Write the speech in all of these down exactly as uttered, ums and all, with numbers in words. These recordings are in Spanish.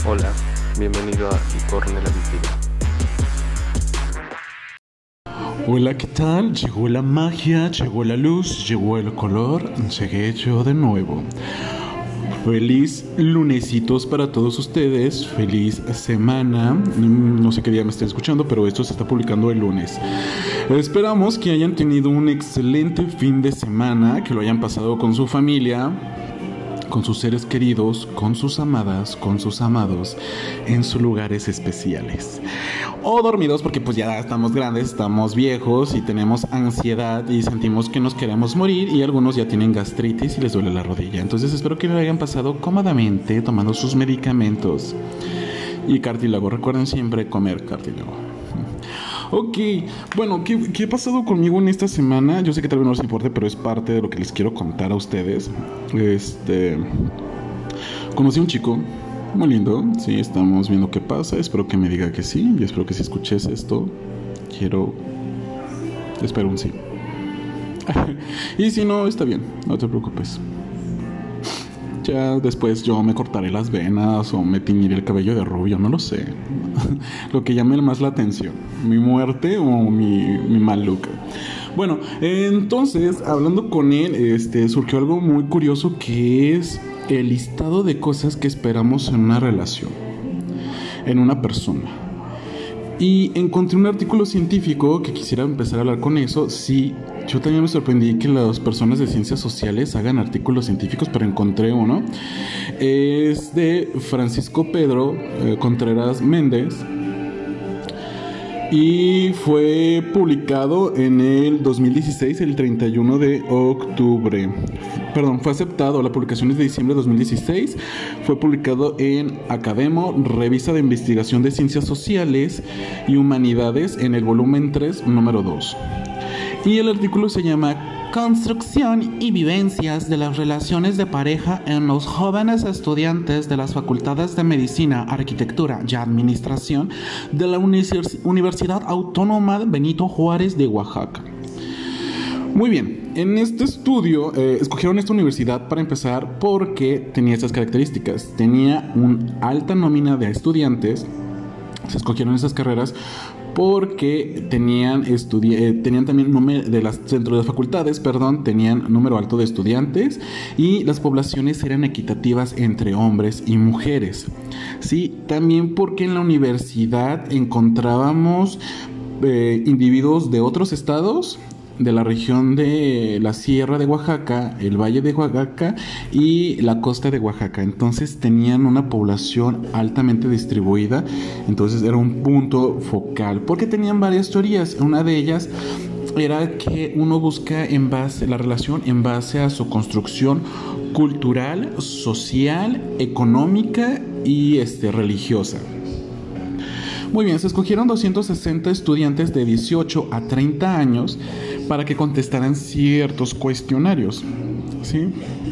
Hola, bienvenido a Icorne la Vigilia. Hola, ¿qué tal? Llegó la magia, llegó la luz, llegó el color, llegué yo de nuevo. Feliz lunesitos para todos ustedes, feliz semana, no sé qué día me estén escuchando, pero esto se está publicando el lunes. Esperamos que hayan tenido un excelente fin de semana, que lo hayan pasado con su familia, con sus seres queridos, con sus amadas, con sus amados, en sus lugares especiales. O dormidos porque pues ya estamos grandes, estamos viejos y tenemos ansiedad y sentimos que nos queremos morir, y algunos ya tienen gastritis y les duele la rodilla. Entonces espero que lo hayan pasado cómodamente tomando sus medicamentos y cartílago. Recuerden siempre comer cartílago. Ok, bueno, ¿qué, ¿qué ha pasado conmigo en esta semana? Yo sé que tal vez no les importe, pero es parte de lo que les quiero contar a ustedes. Este... Conocí a un chico muy lindo, sí, estamos viendo qué pasa. Espero que me diga que sí, y espero que si escuches esto, quiero... Espero un sí. Y si no, está bien, no te preocupes. Ya después yo me cortaré las venas o me teñiré el cabello de rubio, no lo sé. Lo que llame más la atención, mi muerte o mi, mi mal look. Bueno, entonces, hablando con él, este, surgió algo muy curioso, que es el listado de cosas que esperamos en una relación, en una persona. Y encontré un artículo científico que quisiera empezar a hablar con eso. Sí, yo también me sorprendí que las personas de ciencias sociales hagan artículos científicos, pero encontré uno. Es de Francisco Pedro eh, Contreras Méndez y fue publicado en el dos mil dieciséis, el treinta y uno de octubre. Perdón, fue aceptado, la publicación es de diciembre de dos mil dieciséis. Fue publicado en Academo, revista de investigación de ciencias sociales y humanidades, en el volumen tres, número dos. Y el artículo se llama Construcción y vivencias de las relaciones de pareja en los jóvenes estudiantes de las facultades de Medicina, Arquitectura y Administración de la Universidad Autónoma Benito Juárez de Oaxaca. Muy bien, en este estudio eh, escogieron esta universidad para empezar porque tenía estas características. Tenía una alta nómina de estudiantes. Se escogieron esas carreras porque tenían, estudi- eh, tenían también número de las centros de facultades, perdón, tenían número alto de estudiantes, y las poblaciones eran equitativas entre hombres y mujeres. Sí, también porque en la universidad encontrábamos eh, individuos de otros estados, de la región de la Sierra de Oaxaca, el Valle de Oaxaca y la costa de Oaxaca. Entonces tenían una población altamente distribuida. Entonces era un punto focal, porque tenían varias teorías. Una de ellas era que uno busca en base, la relación en base a su construcción cultural, social, económica y este, religiosa. Muy bien, se escogieron doscientos sesenta estudiantes de dieciocho a treinta años para que contestaran ciertos cuestionarios, ¿sí?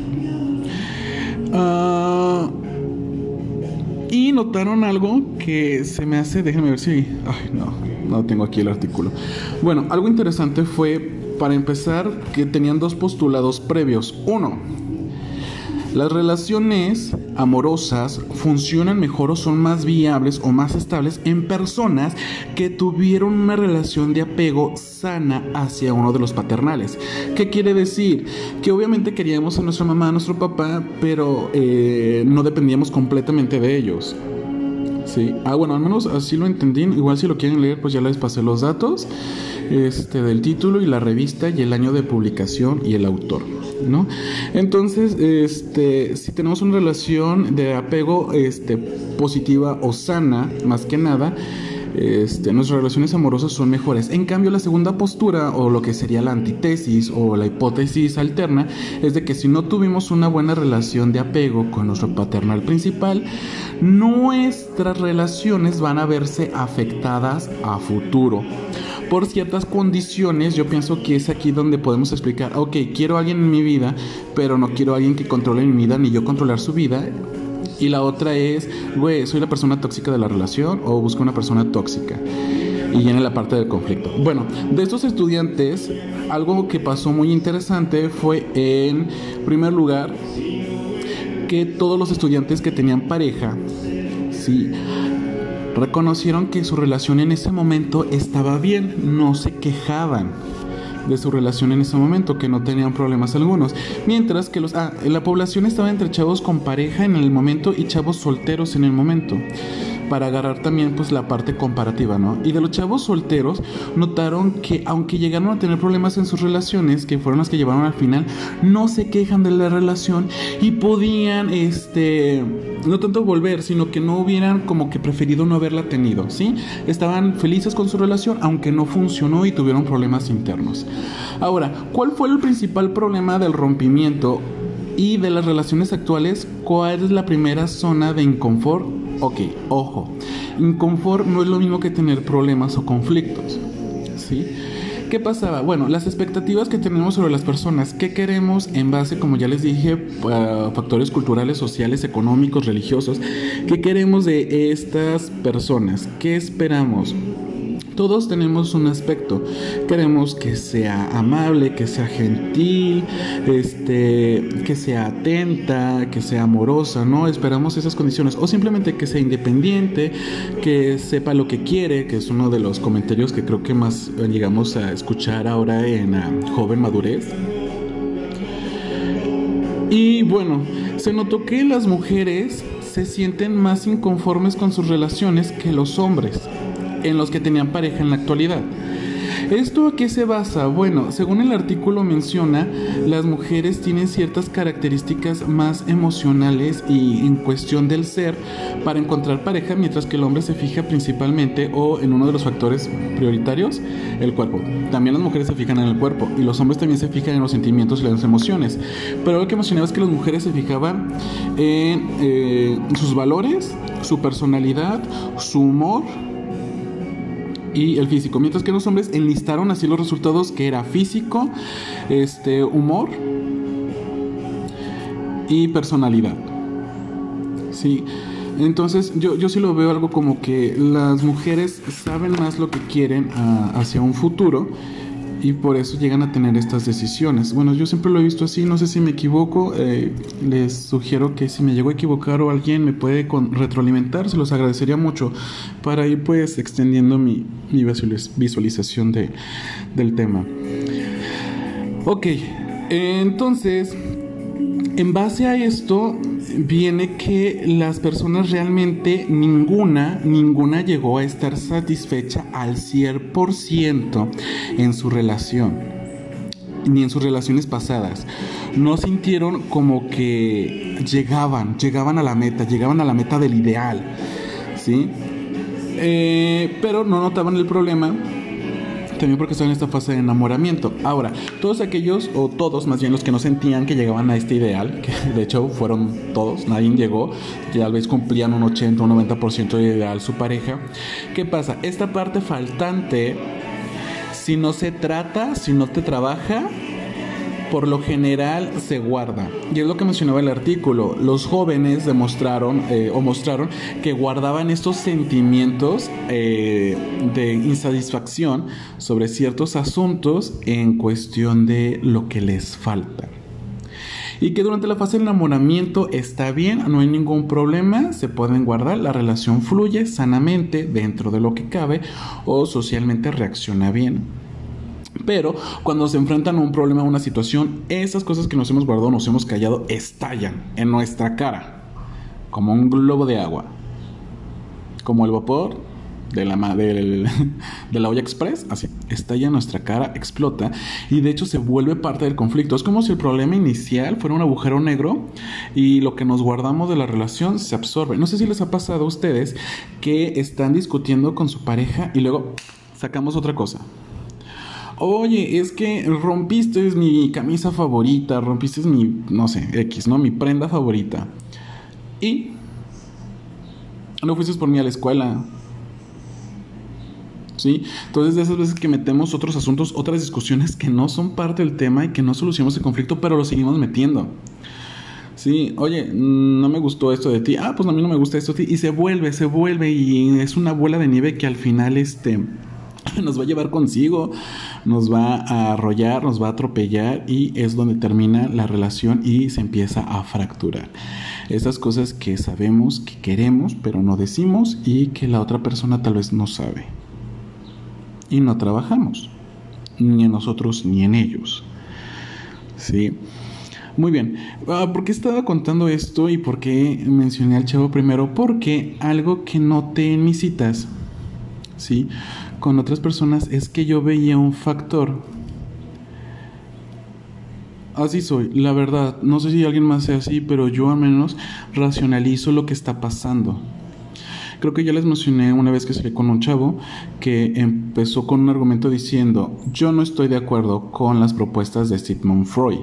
Uh, y notaron algo que se me hace, déjenme ver si... Ay, no, no tengo aquí el artículo. Bueno, algo interesante fue, para empezar, que tenían dos postulados previos. Uno, las relaciones amorosas funcionan mejor o son más viables o más estables en personas que tuvieron una relación de apego sana hacia uno de los paternales. ¿Qué quiere decir? Que obviamente queríamos a nuestra mamá, a nuestro papá, pero eh, no dependíamos completamente de ellos. Sí. Ah, bueno, al menos así lo entendí. Igual si lo quieren leer, pues ya les pasé los datos este, del título y la revista y el año de publicación y el autor, ¿no? Entonces, este, si tenemos una relación de apego este, positiva o sana, más que nada, este, nuestras relaciones amorosas son mejores. En cambio, la segunda postura, o lo que sería la antítesis o la hipótesis alterna, es de que si no tuvimos una buena relación de apego con nuestro paternal principal, nuestras relaciones van a verse afectadas a futuro por ciertas condiciones. Yo pienso que es aquí donde podemos explicar, ok, quiero a alguien en mi vida, pero no quiero a alguien que controle mi vida, ni yo controlar su vida. Y la otra es, güey, soy la persona tóxica de la relación o busco una persona tóxica. Y viene la parte del conflicto. Bueno, de estos estudiantes, algo que pasó muy interesante fue, en primer lugar, que todos los estudiantes que tenían pareja Sí, reconocieron que su relación en ese momento estaba bien, no se quejaban de su relación en ese momento, que no tenían problemas algunos, mientras que los ah, la población estaba entre chavos con pareja en el momento y chavos solteros en el momento, para agarrar también pues la parte comparativa, ¿no? Y de los chavos solteros notaron que aunque llegaron a tener problemas en sus relaciones, que fueron las que llevaron al final, no se quejan de la relación y podían este no tanto volver, sino que no hubieran como que preferido no haberla tenido, ¿sí? Estaban felices con su relación, aunque no funcionó y tuvieron problemas internos. Ahora, ¿cuál fue el principal problema del rompimiento y de las relaciones actuales? ¿Cuál es la primera zona de inconfort? Ok, ojo, inconfort no es lo mismo que tener problemas o conflictos, ¿sí? ¿Qué pasaba? Bueno, las expectativas que tenemos sobre las personas, ¿qué queremos en base, como ya les dije, a factores culturales, sociales, económicos, religiosos? ¿Qué queremos de estas personas? ¿Qué esperamos? Todos tenemos un aspecto. Queremos que sea amable, que sea gentil, este, que sea atenta, que sea amorosa, ¿no? Esperamos esas condiciones. O simplemente que sea independiente, que sepa lo que quiere, que es uno de los comentarios que creo que más llegamos a escuchar ahora en uh, Joven Madurez. Y bueno, se notó que las mujeres se sienten más inconformes con sus relaciones que los hombres en los que tenían pareja en la actualidad. ¿Esto a qué se basa? Bueno, según el artículo menciona, las mujeres tienen ciertas características más emocionales y en cuestión del ser para encontrar pareja, mientras que el hombre se fija principalmente o en uno de los factores prioritarios, el cuerpo. También las mujeres se fijan en el cuerpo y los hombres también se fijan en los sentimientos y las emociones. Pero lo que mencionaba es que las mujeres se fijaban en eh, sus valores, su personalidad, su humor y el físico, mientras que los hombres enlistaron así los resultados, que era físico, este, humor y personalidad. Sí, entonces yo, yo sí lo veo algo como que las mujeres saben más lo que quieren a, hacia un futuro y por eso llegan a tener estas decisiones. Bueno, yo siempre lo he visto así, no sé si me equivoco, eh, les sugiero que si me llego a equivocar o alguien me puede con, retroalimentar, se los agradecería mucho para ir pues extendiendo mi, mi visualización de, del tema. Ok, entonces, en base a esto viene que las personas realmente ninguna, ninguna llegó a estar satisfecha al cien por ciento en su relación, ni en sus relaciones pasadas. No sintieron como que llegaban, llegaban a la meta, llegaban a la meta del ideal, ¿sí? Eh, pero no notaban el problema, también porque estaban en esta fase de enamoramiento. Ahora, todos aquellos, o todos más bien los que no sentían que llegaban a este ideal, que de hecho fueron todos, nadie llegó, que tal vez cumplían un ochenta o un noventa por ciento de ideal su pareja. ¿Qué pasa? Esta parte faltante, si no se trata, si no te trabaja, por lo general se guarda. Y es lo que mencionaba el artículo. Los jóvenes demostraron eh, o mostraron que guardaban estos sentimientos eh, de insatisfacción sobre ciertos asuntos en cuestión de lo que les falta. Y que durante la fase del enamoramiento está bien, no hay ningún problema, se pueden guardar, la relación fluye sanamente dentro de lo que cabe o socialmente reacciona bien. Pero cuando se enfrentan a un problema, a una situación, esas cosas que nos hemos guardado, nos hemos callado, estallan en nuestra cara como un globo de agua, como el vapor de la, de, de la olla express, así, estalla en nuestra cara, explota y de hecho se vuelve parte del conflicto. Es como si el problema inicial fuera un agujero negro y lo que nos guardamos de la relación se absorbe. No sé si les ha pasado a ustedes que están discutiendo con su pareja y luego sacamos otra cosa. Oye, es que rompiste mi camisa favorita, rompiste mi, no sé, X, ¿no? Mi prenda favorita. Y no fuiste por mí a la escuela. ¿Sí? Entonces, de esas veces que metemos otros asuntos, otras discusiones que no son parte del tema y que no solucionamos el conflicto, pero lo seguimos metiendo. Sí, oye, no me gustó esto de ti. Ah, pues a mí no me gusta esto de ti. Y se vuelve, se vuelve y es una bola de nieve que al final, este... nos va a llevar consigo, nos va a arrollar, nos va a atropellar y es donde termina la relación y se empieza a fracturar. Esas cosas que sabemos, que queremos, pero no decimos y que la otra persona tal vez no sabe. Y no trabajamos, ni en nosotros ni en ellos. ¿Sí? Muy bien. Uh, ¿Por qué estaba contando esto y por qué mencioné al chavo primero? Porque algo que noté en mis citas, ¿sí?, con otras personas, es que yo veía un factor. Así soy, la verdad. No sé si alguien más sea así, pero yo al menos racionalizo lo que está pasando. Creo que ya les mencioné una vez que salí con un chavo que empezó con un argumento diciendo: yo no estoy de acuerdo con las propuestas de Sigmund Freud.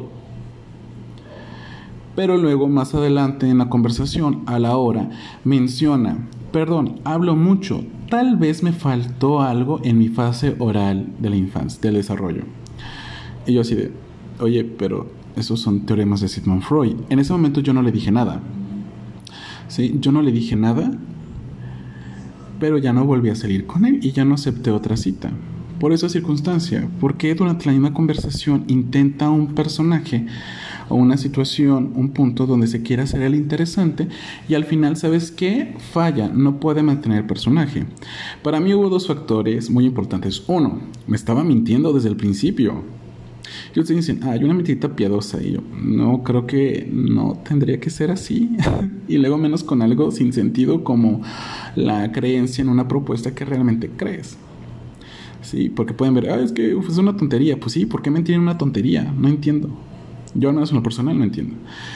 Pero luego, más adelante en la conversación, a la hora, menciona: perdón, hablo mucho, tal vez me faltó algo en mi fase oral de la infancia, del desarrollo. Y yo así de: oye, pero esos son teoremas de Sigmund Freud. En ese momento yo no le dije nada. ¿Sí? Yo no le dije nada, pero ya no volví a salir con él y ya no acepté otra cita. Por esa circunstancia, porque durante la misma conversación intenta un personaje o una situación, un punto donde se quiera hacer el interesante y al final, ¿sabes qué? Falla, no puede mantener el personaje. Para mí hubo dos factores muy importantes. Uno, me estaba mintiendo desde el principio. Y ustedes dicen: ah, hay una mentirita piadosa. Y yo, no, creo que no tendría que ser así. Y luego menos con algo sin sentido como la creencia en una propuesta que realmente crees. Sí, porque pueden ver: ah, es que uf, es una tontería. Pues sí, ¿por qué mentir en una tontería? No entiendo. Yo, no es una persona, no entiendo.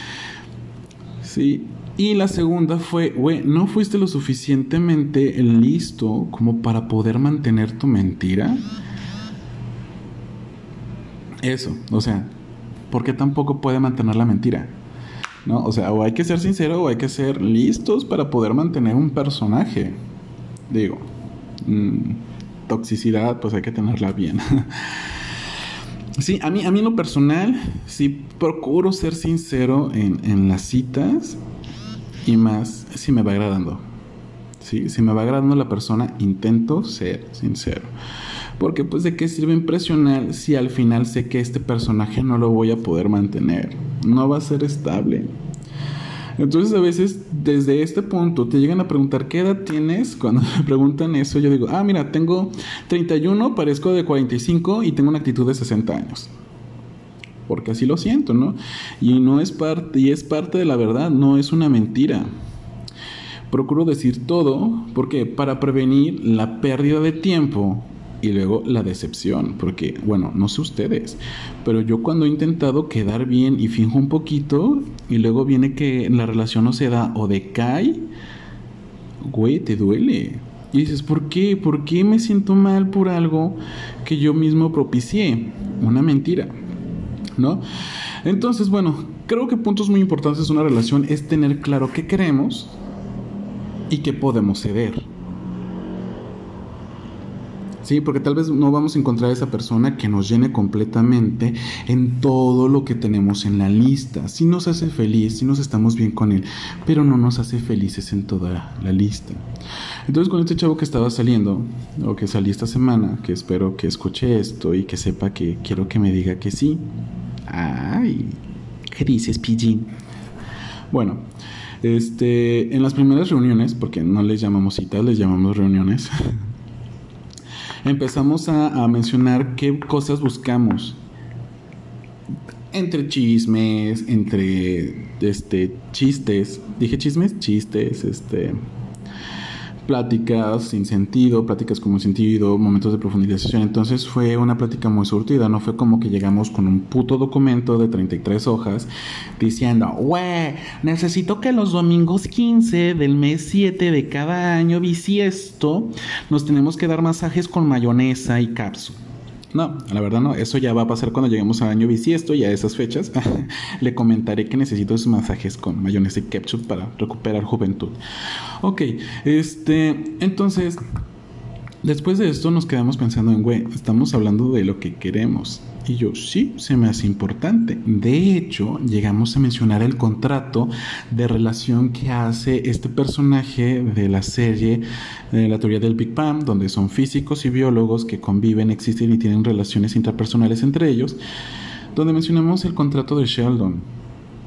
Sí. Y la segunda fue: güey, ¿no fuiste lo suficientemente listo como para poder mantener tu mentira? Eso, o sea, ¿por qué tampoco puede mantener la mentira? ¿No? O sea, o hay que ser sincero o hay que ser listos para poder mantener un personaje. Digo, mmm, toxicidad, pues hay que tenerla bien. Sí, a mí, a mí en lo personal, sí procuro ser sincero en, en las citas, y más si me va agradando. Sí, si me va agradando la persona, intento ser sincero. Porque pues de qué sirve impresionar si al final sé que este personaje no lo voy a poder mantener, no va a ser estable. Entonces a veces desde este punto te llegan a preguntar: ¿qué edad tienes? Cuando me preguntan eso, yo digo: ah, mira, tengo treinta y uno, parezco de cuarenta y cinco y tengo una actitud de sesenta años. Porque así lo siento, ¿no? Y no es parte, y es parte de la verdad, no es una mentira. Procuro decir todo porque para prevenir la pérdida de tiempo y luego la decepción, porque, bueno, no sé ustedes, pero yo cuando he intentado quedar bien y finjo un poquito y luego viene que la relación no se da o decae, güey, te duele. Y dices: ¿por qué? ¿Por qué me siento mal por algo que yo mismo propicié? Una mentira, ¿no? Entonces, bueno, creo que puntos muy importantes de una relación es tener claro qué queremos y qué podemos ceder. Sí, porque tal vez no vamos a encontrar a esa persona que nos llene completamente en todo lo que tenemos en la lista. Sí nos hace feliz, sí nos estamos bien con él, pero no nos hace felices en toda la lista. Entonces, con este chavo que estaba saliendo, o que salí esta semana, que espero que escuche esto y que sepa que quiero que me diga que sí. Ay, ¿qué dices, Pillín? Bueno, este, en las primeras reuniones, porque no les llamamos citas, les llamamos reuniones, empezamos a, a mencionar qué cosas buscamos. Entre chismes, entre este chistes. ¿Dije chismes? Chistes, este pláticas sin sentido, pláticas con un sentido, momentos de profundización. Entonces fue una plática muy surtida, no fue como que llegamos con un puto documento de treinta y tres hojas diciendo: güey, necesito que los domingos quince del mes siete de cada año bisiesto nos tenemos que dar masajes con mayonesa y cápsula. No, la verdad no, eso ya va a pasar cuando lleguemos al año bisiesto y a esas fechas le comentaré que necesito esos masajes con mayonesa y ketchup para recuperar juventud. Ok, este, entonces, después de esto nos quedamos pensando en, güey, estamos hablando de lo que queremos. Y yo, sí, se me hace importante. De hecho, llegamos a mencionar el contrato de relación que hace este personaje de la serie de la teoría del Big Bang, donde son físicos y biólogos que conviven, existen y tienen relaciones intrapersonales entre ellos, donde mencionamos el contrato de Sheldon.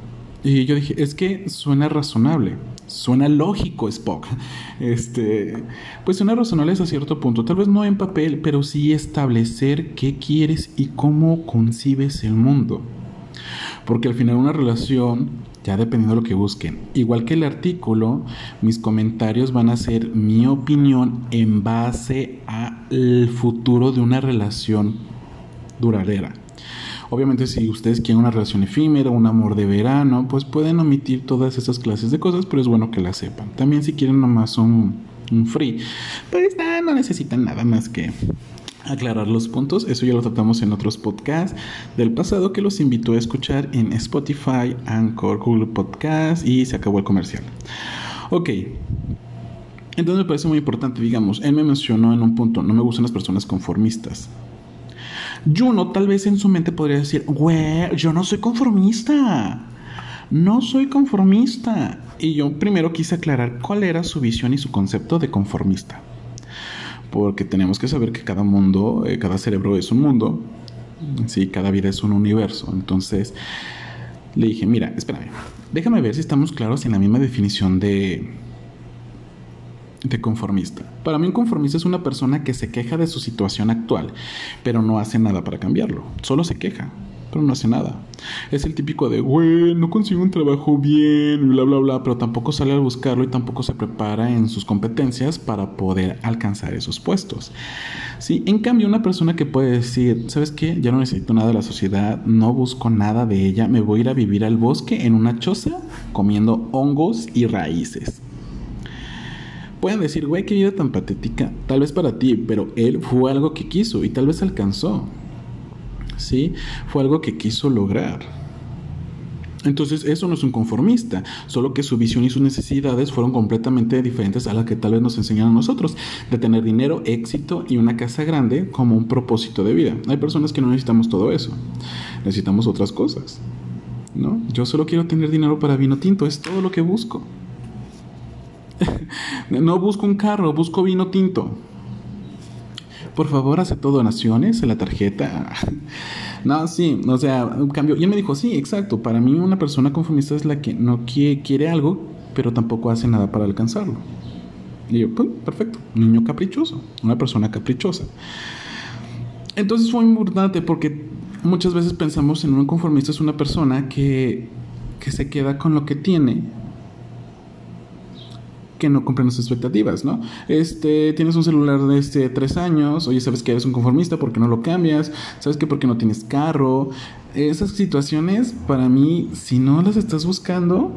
Y yo dije, es que suena razonable, suena lógico, Spock. Este, pues suena razonable hasta cierto punto, tal vez no en papel, pero sí establecer qué quieres y cómo concibes el mundo. Porque al final una relación, ya dependiendo de lo que busquen, igual que el artículo, mis comentarios van a ser mi opinión en base al futuro de una relación duradera. Obviamente si ustedes quieren una relación efímera, un amor de verano, pues pueden omitir todas esas clases de cosas, pero es bueno que las sepan. También si quieren nomás un, un free, pues ah, no necesitan nada más que aclarar los puntos. Eso ya lo tratamos en otros podcasts del pasado que los invito a escuchar en Spotify, Anchor, Google Podcast, y se acabó el comercial. Ok. Entonces me parece muy importante, digamos, él me mencionó en un punto, no me gustan las personas conformistas. Juno tal vez en su mente podría decir, güey, yo no soy conformista, no soy conformista. Y yo primero quise aclarar cuál era su visión y su concepto de conformista. Porque tenemos que saber que cada mundo, eh, cada cerebro es un mundo, sí, cada vida es un universo. Entonces le dije, mira, espérame, déjame ver si estamos claros en la misma definición de, de conformista. Para mí un conformista es una persona que se queja de su situación actual, pero no hace nada para cambiarlo, solo se queja, pero no hace nada. Es el típico de, güey, no consigo un trabajo bien, bla, bla, bla, pero tampoco sale a buscarlo y tampoco se prepara en sus competencias para poder alcanzar esos puestos. Sí, en cambio, una persona que puede decir, ¿sabes qué? Ya no necesito nada de la sociedad, no busco nada de ella, me voy a ir a vivir al bosque en una choza comiendo hongos y raíces. Pueden decir, güey, qué vida tan patética, tal vez para ti, pero él fue algo que quiso y tal vez alcanzó. ¿Sí? Fue algo que quiso lograr. Entonces eso no es un conformista, solo que su visión y sus necesidades fueron completamente diferentes a las que tal vez nos enseñaron a nosotros, de tener dinero, éxito y una casa grande como un propósito de vida. Hay personas que no necesitamos todo eso, necesitamos otras cosas, ¿no? Yo solo quiero tener dinero para vino tinto, es todo lo que busco. No busco un carro, busco vino tinto. Por favor, acepto donaciones en la tarjeta. No, sí, o sea, un cambio. Y él me dijo, sí, exacto. Para mí una persona conformista es la que no quiere, quiere algo, pero tampoco hace nada para alcanzarlo. Y yo, pues, perfecto. Un niño caprichoso, una persona caprichosa. Entonces fue muy importante porque muchas veces pensamos en un conformista es una persona que, que se queda con lo que tiene, que no cumplen las expectativas, ¿no? Este, tienes un celular de este tres años, oye, sabes que eres un conformista porque no lo cambias, sabes que porque no tienes carro. Esas situaciones, para mí, si no las estás buscando,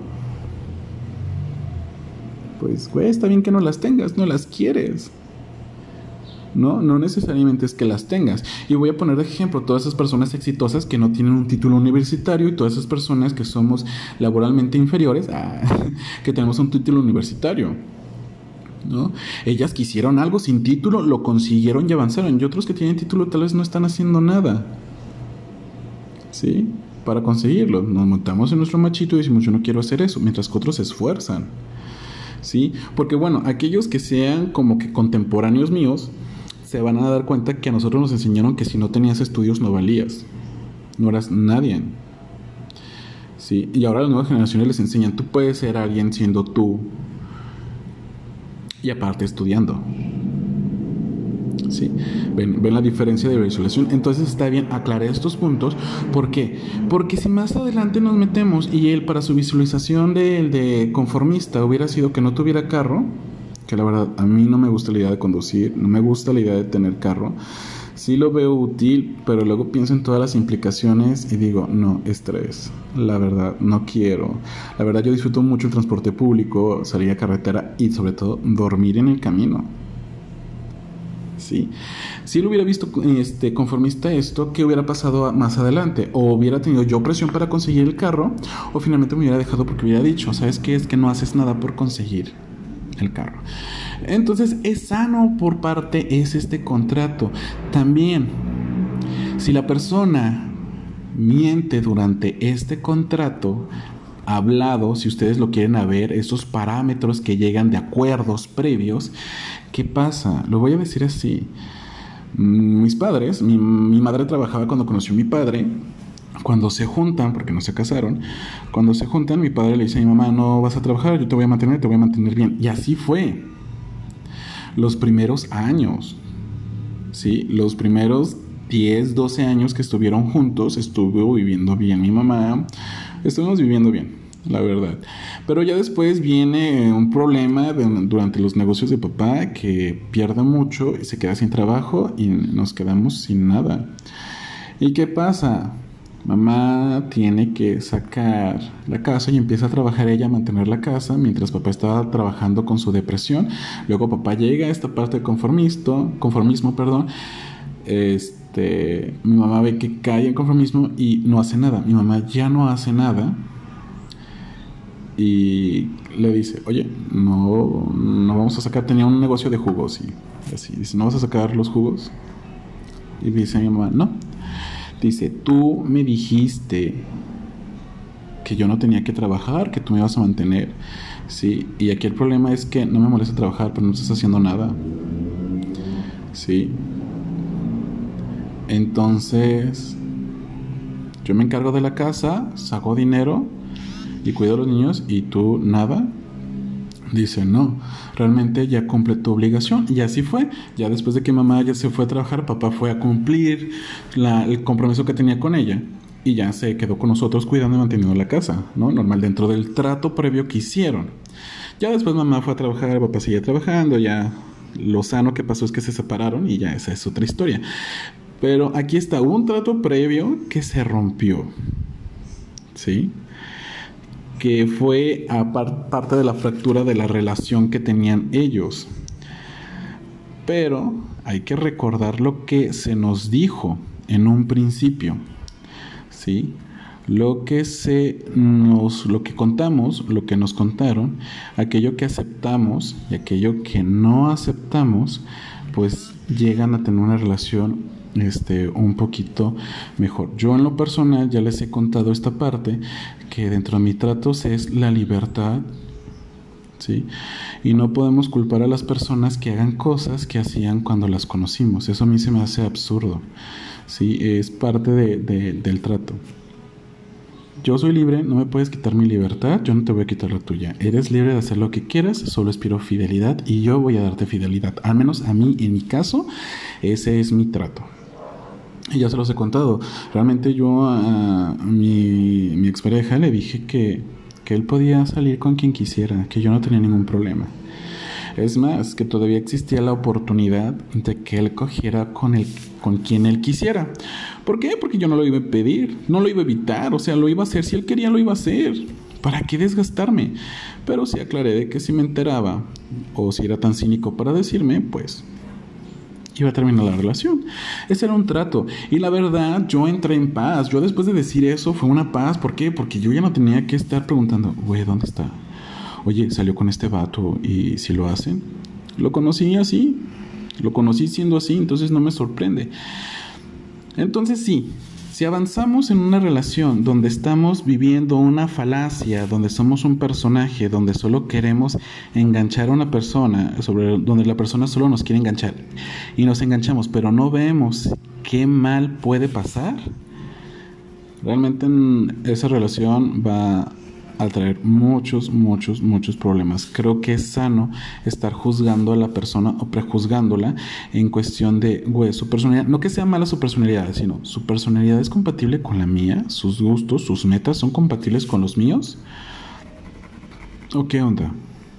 pues, güey, está bien que no las tengas, no las quieres. No, no necesariamente es que las tengas. Y voy a poner de ejemplo todas esas personas exitosas que no tienen un título universitario y todas esas personas que somos laboralmente inferiores, ah, que tenemos un título universitario, ¿no? Ellas quisieron algo sin título, lo consiguieron y avanzaron. Y otros que tienen título tal vez no están haciendo nada, ¿sí? Para conseguirlo. Nos montamos en nuestro machito y decimos, yo no quiero hacer eso, mientras que otros se esfuerzan, ¿sí? Porque bueno, aquellos que sean como que contemporáneos míos se van a dar cuenta que a nosotros nos enseñaron que si no tenías estudios no valías, no eras nadie, ¿sí? Y ahora las nuevas generaciones les enseñan, tú puedes ser alguien siendo tú y aparte estudiando, ¿sí? Ven, ven la diferencia de visualización. Entonces está bien aclarar estos puntos. ¿Por qué? Porque si más adelante nos metemos y él para su visualización de, de conformista hubiera sido que no tuviera carro, que la verdad a mí no me gusta la idea de conducir, no me gusta la idea de tener carro, sí lo veo útil, pero luego pienso en todas las implicaciones y digo, no, estrés, la verdad, no quiero. La verdad yo disfruto mucho el transporte público, salir a carretera y sobre todo dormir en el camino. Sí. Si él hubiera visto este, conformista esto, ¿qué hubiera pasado más adelante? O hubiera tenido yo presión para conseguir el carro, o finalmente me hubiera dejado porque hubiera dicho, ¿sabes qué? Es que no haces nada por conseguir el carro. Entonces es sano por parte es este contrato. También, si la persona miente durante este contrato hablado, si ustedes lo quieren a ver, esos parámetros que llegan de acuerdos previos, ¿qué pasa? Lo voy a decir así. Mis padres, mi, mi madre trabajaba cuando conoció a mi padre Cuando se juntan, porque no se casaron, cuando se juntan, mi padre le dice a mi mamá, no vas a trabajar, yo te voy a mantener, te voy a mantener bien. Y así fue. Los primeros años, ¿sí? Los primeros diez, doce años que estuvieron juntos, estuvo viviendo bien mi mamá, estuvimos viviendo bien, la verdad. Pero ya después viene un problema de, durante los negocios de papá, que pierde mucho y se queda sin trabajo y nos quedamos sin nada. ¿Y qué pasa? Mamá tiene que sacar la casa y empieza a trabajar ella a mantener la casa mientras papá estaba trabajando con su depresión. Luego papá llega a esta parte de conformismo, conformismo, perdón. Este, mi mamá ve que cae en conformismo y no hace nada. Mi mamá ya no hace nada y le dice, oye, no, no vamos a sacar, tenía un negocio de jugos y así, dice, ¿no vas a sacar los jugos? Y dice mi mamá, no. Dice, tú me dijiste que yo no tenía que trabajar, que tú me ibas a mantener, ¿sí? Y aquí el problema es que no me molesta trabajar, pero no estás haciendo nada, ¿sí? Entonces, yo me encargo de la casa, saco dinero y cuido a los niños, y tú nada. Dice, no, realmente ya cumple tu obligación. Y así fue. Ya después de que mamá ya se fue a trabajar, papá fue a cumplir la, el compromiso que tenía con ella. Y ya se quedó con nosotros cuidando y manteniendo la casa, ¿no? Normal, dentro del trato previo que hicieron. Ya después mamá fue a trabajar, papá seguía trabajando. Ya lo sano que pasó es que se separaron y ya esa es otra historia. Pero aquí está un trato previo que se rompió, ¿sí? Que fue a par- parte de la fractura de la relación que tenían ellos. Pero hay que recordar lo que se nos dijo en un principio, ¿sí? Lo que se nos, lo que contamos, lo que nos contaron, aquello que aceptamos y aquello que no aceptamos, pues llegan a tener una relación Este, un poquito mejor. Yo en lo personal ya les he contado esta parte, que dentro de mis tratos es la libertad, ¿sí? Y no podemos culpar a las personas que hagan cosas que hacían cuando las conocimos. Eso a mí se me hace absurdo, ¿sí? Es parte de, de, del trato. Yo soy libre, no me puedes quitar mi libertad, yo no te voy a quitar la tuya. Eres libre de hacer lo que quieras, solo espero fidelidad y yo voy a darte fidelidad. Al menos a mí, en mi caso, ese es mi trato. Y ya se los he contado. Realmente yo a, a mi, mi expareja le dije que, que él podía salir con quien quisiera, que yo no tenía ningún problema. Es más, que todavía existía la oportunidad de que él cogiera con, el, con quien él quisiera. ¿Por qué? Porque yo no lo iba a pedir, no lo iba a evitar, o sea, lo iba a hacer. Si él quería, lo iba a hacer. ¿Para qué desgastarme? Pero sí aclaré de que si me enteraba, o si era tan cínico para decirme, pues iba a terminar la relación. Ese era un trato. Y la verdad, yo entré en paz. Yo después de decir eso, fue una paz. ¿Por qué? Porque yo ya no tenía que estar preguntando, güey, ¿dónde está? Oye, salió con este vato y si lo hacen. Lo conocí así. Lo conocí siendo así, entonces no me sorprende. Entonces sí, si avanzamos en una relación donde estamos viviendo una falacia, donde somos un personaje, donde solo queremos enganchar a una persona, sobre donde la persona solo nos quiere enganchar y nos enganchamos, pero no vemos qué mal puede pasar, realmente esa relación va a traer muchos, muchos, muchos problemas. Creo que es sano estar juzgando a la persona o prejuzgándola en cuestión de, güey, su personalidad, no que sea mala su personalidad, sino su personalidad es compatible con la mía, sus gustos, sus metas son compatibles con los míos. ¿O qué onda?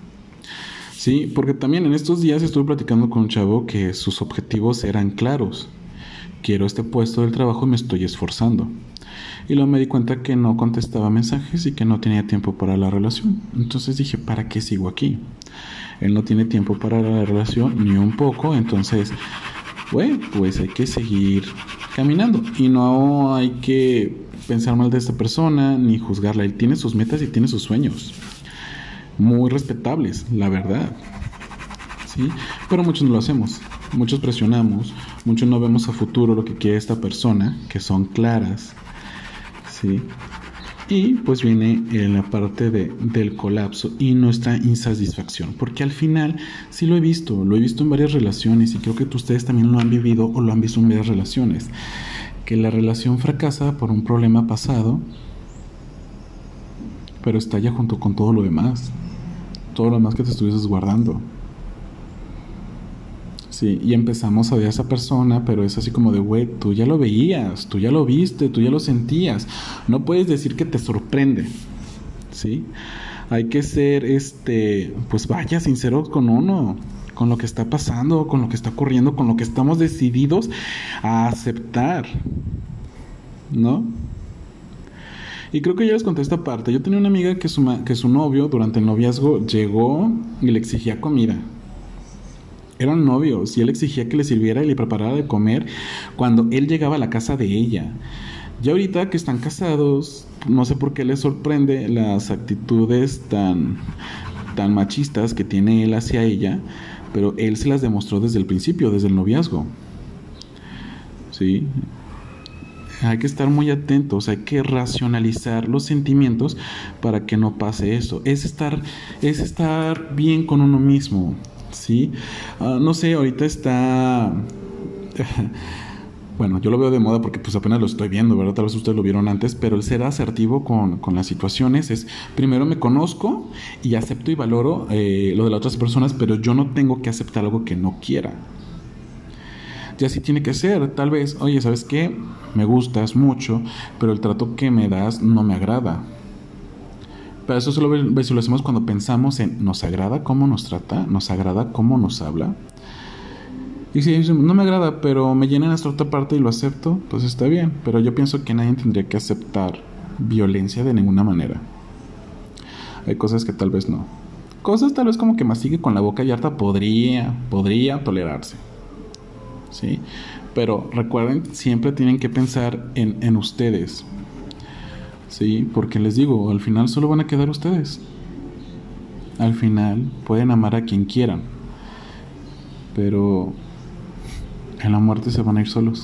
Sí, porque también en estos días estuve platicando con un chavo que sus objetivos eran claros. Quiero este puesto del trabajo y me estoy esforzando. Y luego me di cuenta que no contestaba mensajes y que no tenía tiempo para la relación. Entonces dije, ¿para qué sigo aquí? Él no tiene tiempo para la relación ni un poco. Entonces, bueno, pues hay que seguir caminando. Y no hay que pensar mal de esta persona ni juzgarla. Él tiene sus metas y tiene sus sueños. Muy respetables, la verdad. ¿Sí? Pero muchos no lo hacemos. Muchos presionamos. Muchos no vemos a futuro lo que quiere esta persona, que son claras. ¿Sí? Y pues viene en la parte de, del colapso y nuestra insatisfacción, porque al final sí lo he visto, lo he visto en varias relaciones y creo que ustedes también lo han vivido o lo han visto en varias relaciones, que la relación fracasa por un problema pasado, pero estalla junto con todo lo demás, todo lo demás que te estuvieses guardando. Sí, y empezamos a odiar a esa persona, pero es así como de, güey, tú ya lo veías, tú ya lo viste, tú ya lo sentías. No puedes decir que te sorprende, ¿sí? Hay que ser, este, pues vaya, sinceros con uno, con lo que está pasando, con lo que está ocurriendo, con lo que estamos decididos a aceptar, ¿no? Y creo que ya les conté esta parte. Yo tenía una amiga que su, ma- que su novio, durante el noviazgo, llegó y le exigía comida. Eran novios y él exigía que le sirviera y le preparara de comer cuando él llegaba a la casa de ella. Ya ahorita que están casados, no sé por qué les sorprende las actitudes tan, tan machistas que tiene él hacia ella, pero él se las demostró desde el principio, desde el noviazgo. Sí. Hay que estar muy atentos, hay que racionalizar los sentimientos para que no pase eso. Es estar, es estar bien con uno mismo. Sí, uh, no sé, ahorita está, bueno, yo lo veo de moda porque pues apenas lo estoy viendo, ¿verdad? Tal vez ustedes lo vieron antes, pero el ser asertivo con, con las situaciones es, primero me conozco y acepto y valoro eh, lo de las otras personas, pero yo no tengo que aceptar algo que no quiera. Y así tiene que ser, tal vez, oye, ¿sabes qué? Me gustas mucho, pero el trato que me das no me agrada. Pero eso solo visualizamos cuando pensamos en ¿nos agrada cómo nos trata? ¿Nos agrada cómo nos habla? Y si no me agrada, pero me llena en esta otra parte y lo acepto, pues está bien. Pero yo pienso que nadie tendría que aceptar violencia de ninguna manera. Hay cosas que tal vez no. Cosas tal vez como que mastigue con la boca abierta podría, podría tolerarse. ¿Sí? Pero recuerden, siempre tienen que pensar en, en ustedes. Sí, porque les digo, al final solo van a quedar ustedes. Al final pueden amar a quien quieran, pero en la muerte se van a ir solos.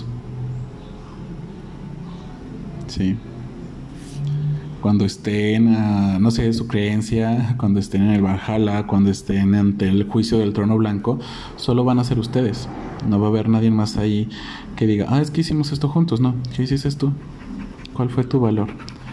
Sí. Cuando estén, uh, no sé, su creencia, cuando estén en el Valhalla, cuando estén ante el juicio del trono blanco, solo van a ser ustedes. No va a haber nadie más ahí que diga, ah, es que hicimos esto juntos. No, ¿qué hiciste tú? ¿Cuál fue tu valor?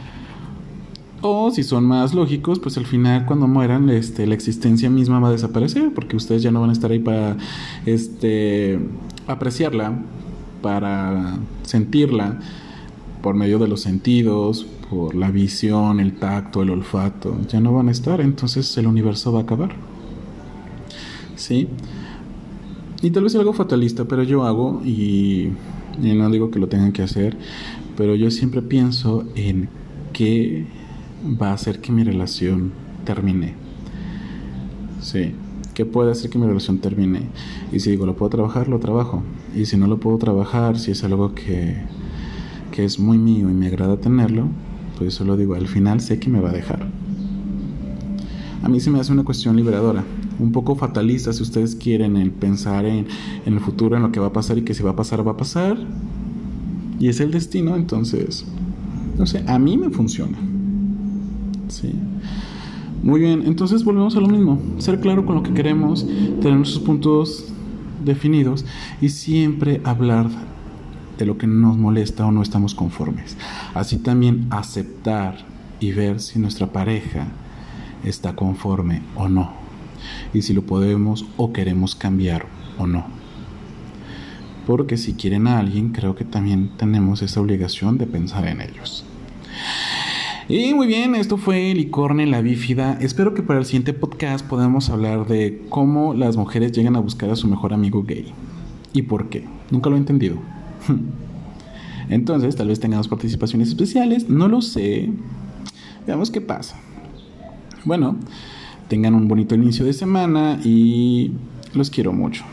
O si son más lógicos, pues al final cuando mueran, este, la existencia misma va a desaparecer, porque ustedes ya no van a estar ahí para este, apreciarla, para sentirla por medio de los sentidos, por la visión, el tacto, el olfato. Ya no van a estar, entonces el universo va a acabar. ¿Sí? Y tal vez es algo fatalista, pero yo hago, y, y no digo que lo tengan que hacer, pero yo siempre pienso en qué va a hacer que mi relación termine. Sí, ¿qué puede hacer que mi relación termine? Y si digo, lo puedo trabajar, lo trabajo. Y si no lo puedo trabajar, si es algo que, que es muy mío y me agrada tenerlo, pues solo digo, al final sé que me va a dejar. A mí se me hace una cuestión liberadora, un poco fatalista si ustedes quieren, en pensar en, en el futuro, en lo que va a pasar, y que si va a pasar, va a pasar. Y es el destino, entonces, no sé, a mí me funciona. Sí. Muy bien, entonces volvemos a lo mismo. Ser claro con lo que queremos, tener nuestros puntos definidos y siempre hablar de lo que nos molesta o no estamos conformes. Así también aceptar y ver si nuestra pareja está conforme o no, y si lo podemos o queremos cambiar o no. Porque si quieren a alguien, creo que también tenemos esa obligación de pensar en ellos. Y muy bien, esto fue Licorne la Bífida. Espero que para el siguiente podcast podamos hablar de cómo las mujeres llegan a buscar a su mejor amigo gay. ¿Y por qué? Nunca lo he entendido. Entonces, tal vez tengamos participaciones especiales, no lo sé. Veamos qué pasa. Bueno, tengan un bonito inicio de semana y los quiero mucho.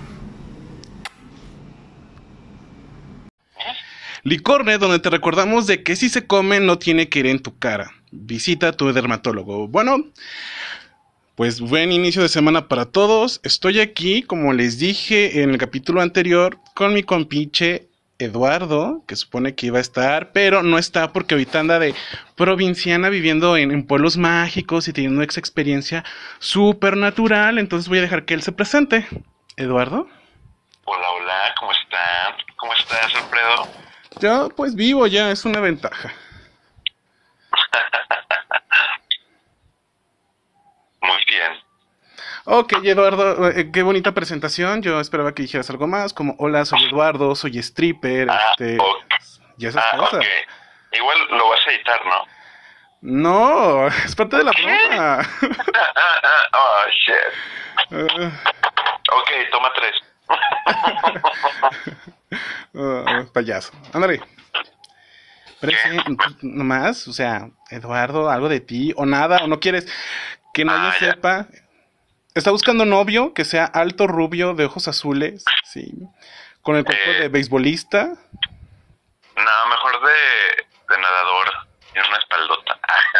Licorne, donde te recordamos de que si se come no tiene que ir en tu cara. Visita a tu dermatólogo. Bueno, pues buen inicio de semana para todos. Estoy aquí, como les dije en el capítulo anterior, con mi compinche Eduardo, que supone que iba a estar, pero no está porque ahorita anda de provinciana viviendo en, en pueblos mágicos y teniendo esa experiencia súper natural. Entonces voy a dejar que él se presente. Eduardo. Hola, hola, ¿cómo están? ¿Cómo estás, Alfredo? Yo pues vivo ya, es una ventaja. Muy bien. Ok, Eduardo, eh, qué bonita presentación. Yo esperaba que dijeras algo más, como hola, soy Eduardo, soy stripper, Ah, este, ok. y esas Ah, cosas. ok. Igual lo vas a editar, ¿no? No, es parte de la ¿Qué? broma. Oh, shit. Ah, Ok, toma tres. ah, payaso. Ándale. Pero sí, nomás, o sea, Eduardo, algo de ti, o nada, o no quieres que nadie Ah, ya. sepa. Está buscando novio que sea alto, rubio, de ojos azules, sí, con el cuerpo Eh. de beisbolista. No, mejor de, de nadador. En una espaldota.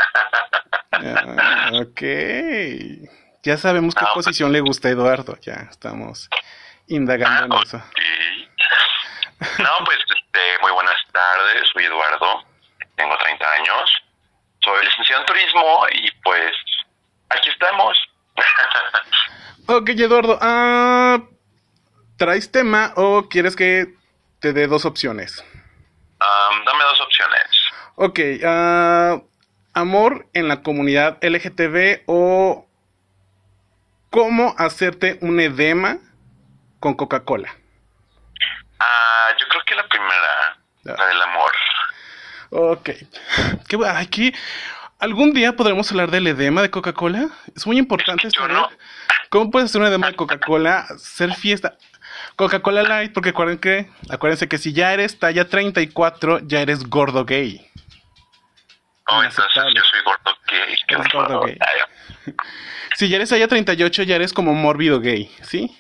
Ah, ok. Ya sabemos qué Ah, posición le gusta a Eduardo, ya estamos indagando en Ah, eso. ok. No, pues, este, muy buenas tardes. Soy Eduardo. Tengo treinta años. Soy licenciado en turismo y pues aquí estamos. Ok, Eduardo, ah, ¿traes tema o quieres que te dé dos opciones? Um, dame dos opciones. Ok, ah, amor en la comunidad L G T B o cómo hacerte un edema con Coca-Cola. Ah, yo creo que la primera, Ya. la del amor. Ok. ¿Qué, bu- aquí, ¿algún día podremos hablar del edema de Coca-Cola? Es muy importante Yo saber no. cómo puedes hacer un edema de Coca-Cola, hacer fiesta. Coca-Cola Light, porque acuérdense que, acuérdense que si ya eres talla treinta y cuatro, ya eres gordo gay. Oh, entonces Inaceptable. yo soy gordo gay. Qué Eres gordo horror. gay. Ay, Si ya eres talla treinta y ocho, ya eres como mórbido gay, ¿sí?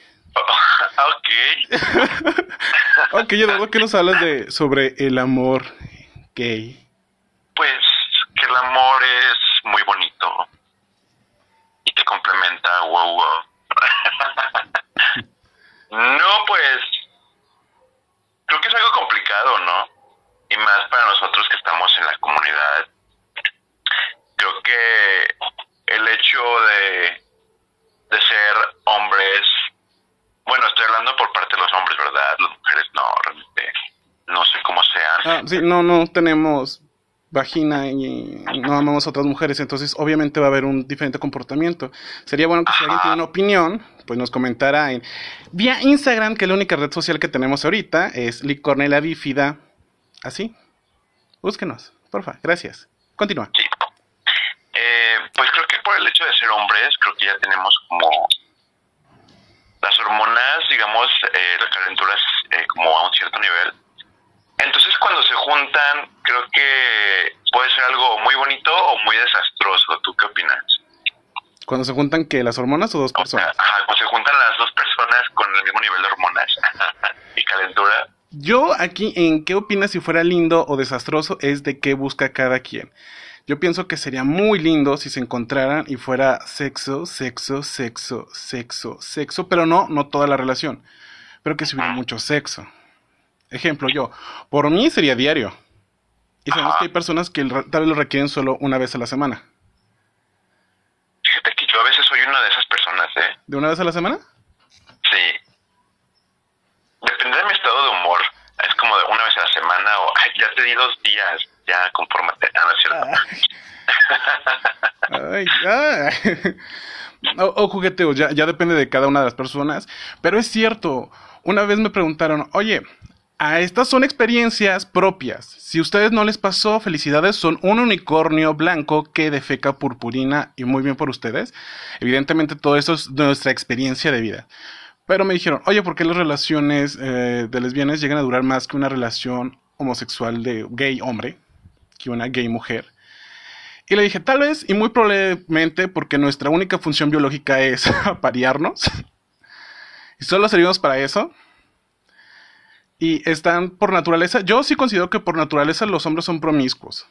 ok. Ok, Eduardo, ¿qué nos hablas de sobre el amor gay? Pues que el amor es muy bonito y te complementa, wow, wow. No, pues creo que es algo complicado, ¿no? Y más para nosotros que estamos en la comunidad. Creo que el hecho de, de ser hombres, bueno, estoy hablando por parte de los hombres, ¿verdad? Las mujeres no, realmente no sé cómo sean. Ah, sí, no, no tenemos vagina y no amamos a otras mujeres, entonces obviamente va a haber un diferente comportamiento. Sería bueno que si alguien tiene una opinión, pues nos comentara en vía Instagram, que es la única red social que tenemos ahorita, es Licornela Bífida. Así. Búsquenos, porfa, gracias. Continúa. Sí. Eh, pues creo que por el hecho de ser hombres, creo que ya tenemos como las hormonas, digamos, eh, las calenturas eh, como a un cierto nivel. Entonces cuando se juntan, creo que puede ser algo muy bonito o muy desastroso. ¿Tú qué opinas? Cuando se juntan, ¿qué? ¿Las hormonas o dos O sea, personas? ajá, cuando se juntan las dos personas con el mismo nivel de hormonas y calentura. Yo aquí en qué opinas si fuera lindo o desastroso es de qué busca cada quien. Yo pienso que sería muy lindo si se encontraran y fuera sexo, sexo, sexo, sexo, sexo, pero no, no toda la relación, pero que si hubiera mucho sexo. Ejemplo, yo, por mí sería diario. Y sabemos Ajá. que hay personas que el- tal vez lo requieren solo una vez a la semana. Fíjate que yo a veces soy una de esas personas, ¿eh? ¿De una vez a la semana? Sí. Depende de mi estado de humor. Es como de una vez a la semana o ay, ya te di dos días, ya confórmate. Ah, no es cierto. Ay, ay. O, o jugueteo, ya, ya depende de cada una de las personas. Pero es cierto, una vez me preguntaron, oye, a estas son experiencias propias. Si a ustedes no les pasó, felicidades, son un unicornio blanco que defeca purpurina y muy bien por ustedes. Evidentemente todo eso es nuestra experiencia de vida. Pero me dijeron, oye, ¿por qué las relaciones eh, de lesbianas llegan a durar más que una relación homosexual de gay hombre, que una gay mujer? Y le dije, tal vez y muy probablemente porque nuestra única función biológica es aparearnos. Y solo servimos para eso. Y están por naturaleza. Yo sí considero que por naturaleza los hombres son promiscuos.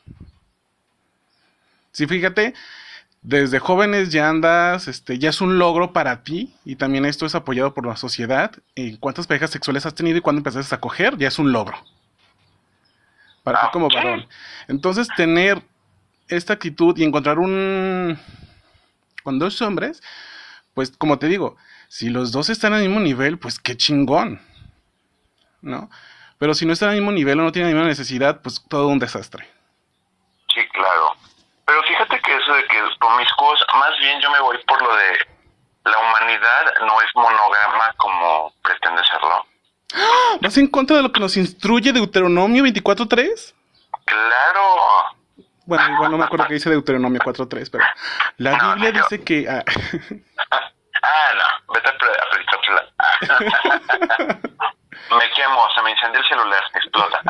Sí, fíjate, desde jóvenes ya andas, este, ya es un logro para ti. Y también esto es apoyado por la sociedad. En cuántas parejas sexuales has tenido y cuándo empezaste a coger, ya es un logro. Para ti como varón. Entonces, tener esta actitud y encontrar un... con dos hombres, pues como te digo, si los dos están al mismo nivel, pues qué chingón, ¿no? Pero si no está al mismo nivel o no tiene la misma necesidad, pues todo un desastre. Sí, claro. Pero fíjate que eso de que promiscuos, más bien yo me voy por lo de la humanidad no es monógama como pretende serlo. ¿Vas en contra de lo que nos instruye Deuteronomio veinticuatro tres? Claro. Bueno, igual no me acuerdo qué dice Deuteronomio cuatro tres, pero la No, Biblia no, yo- dice que... ah, Ah, no, vete a pre- a predicársela. Me quemo, se me incendia el celular, explota.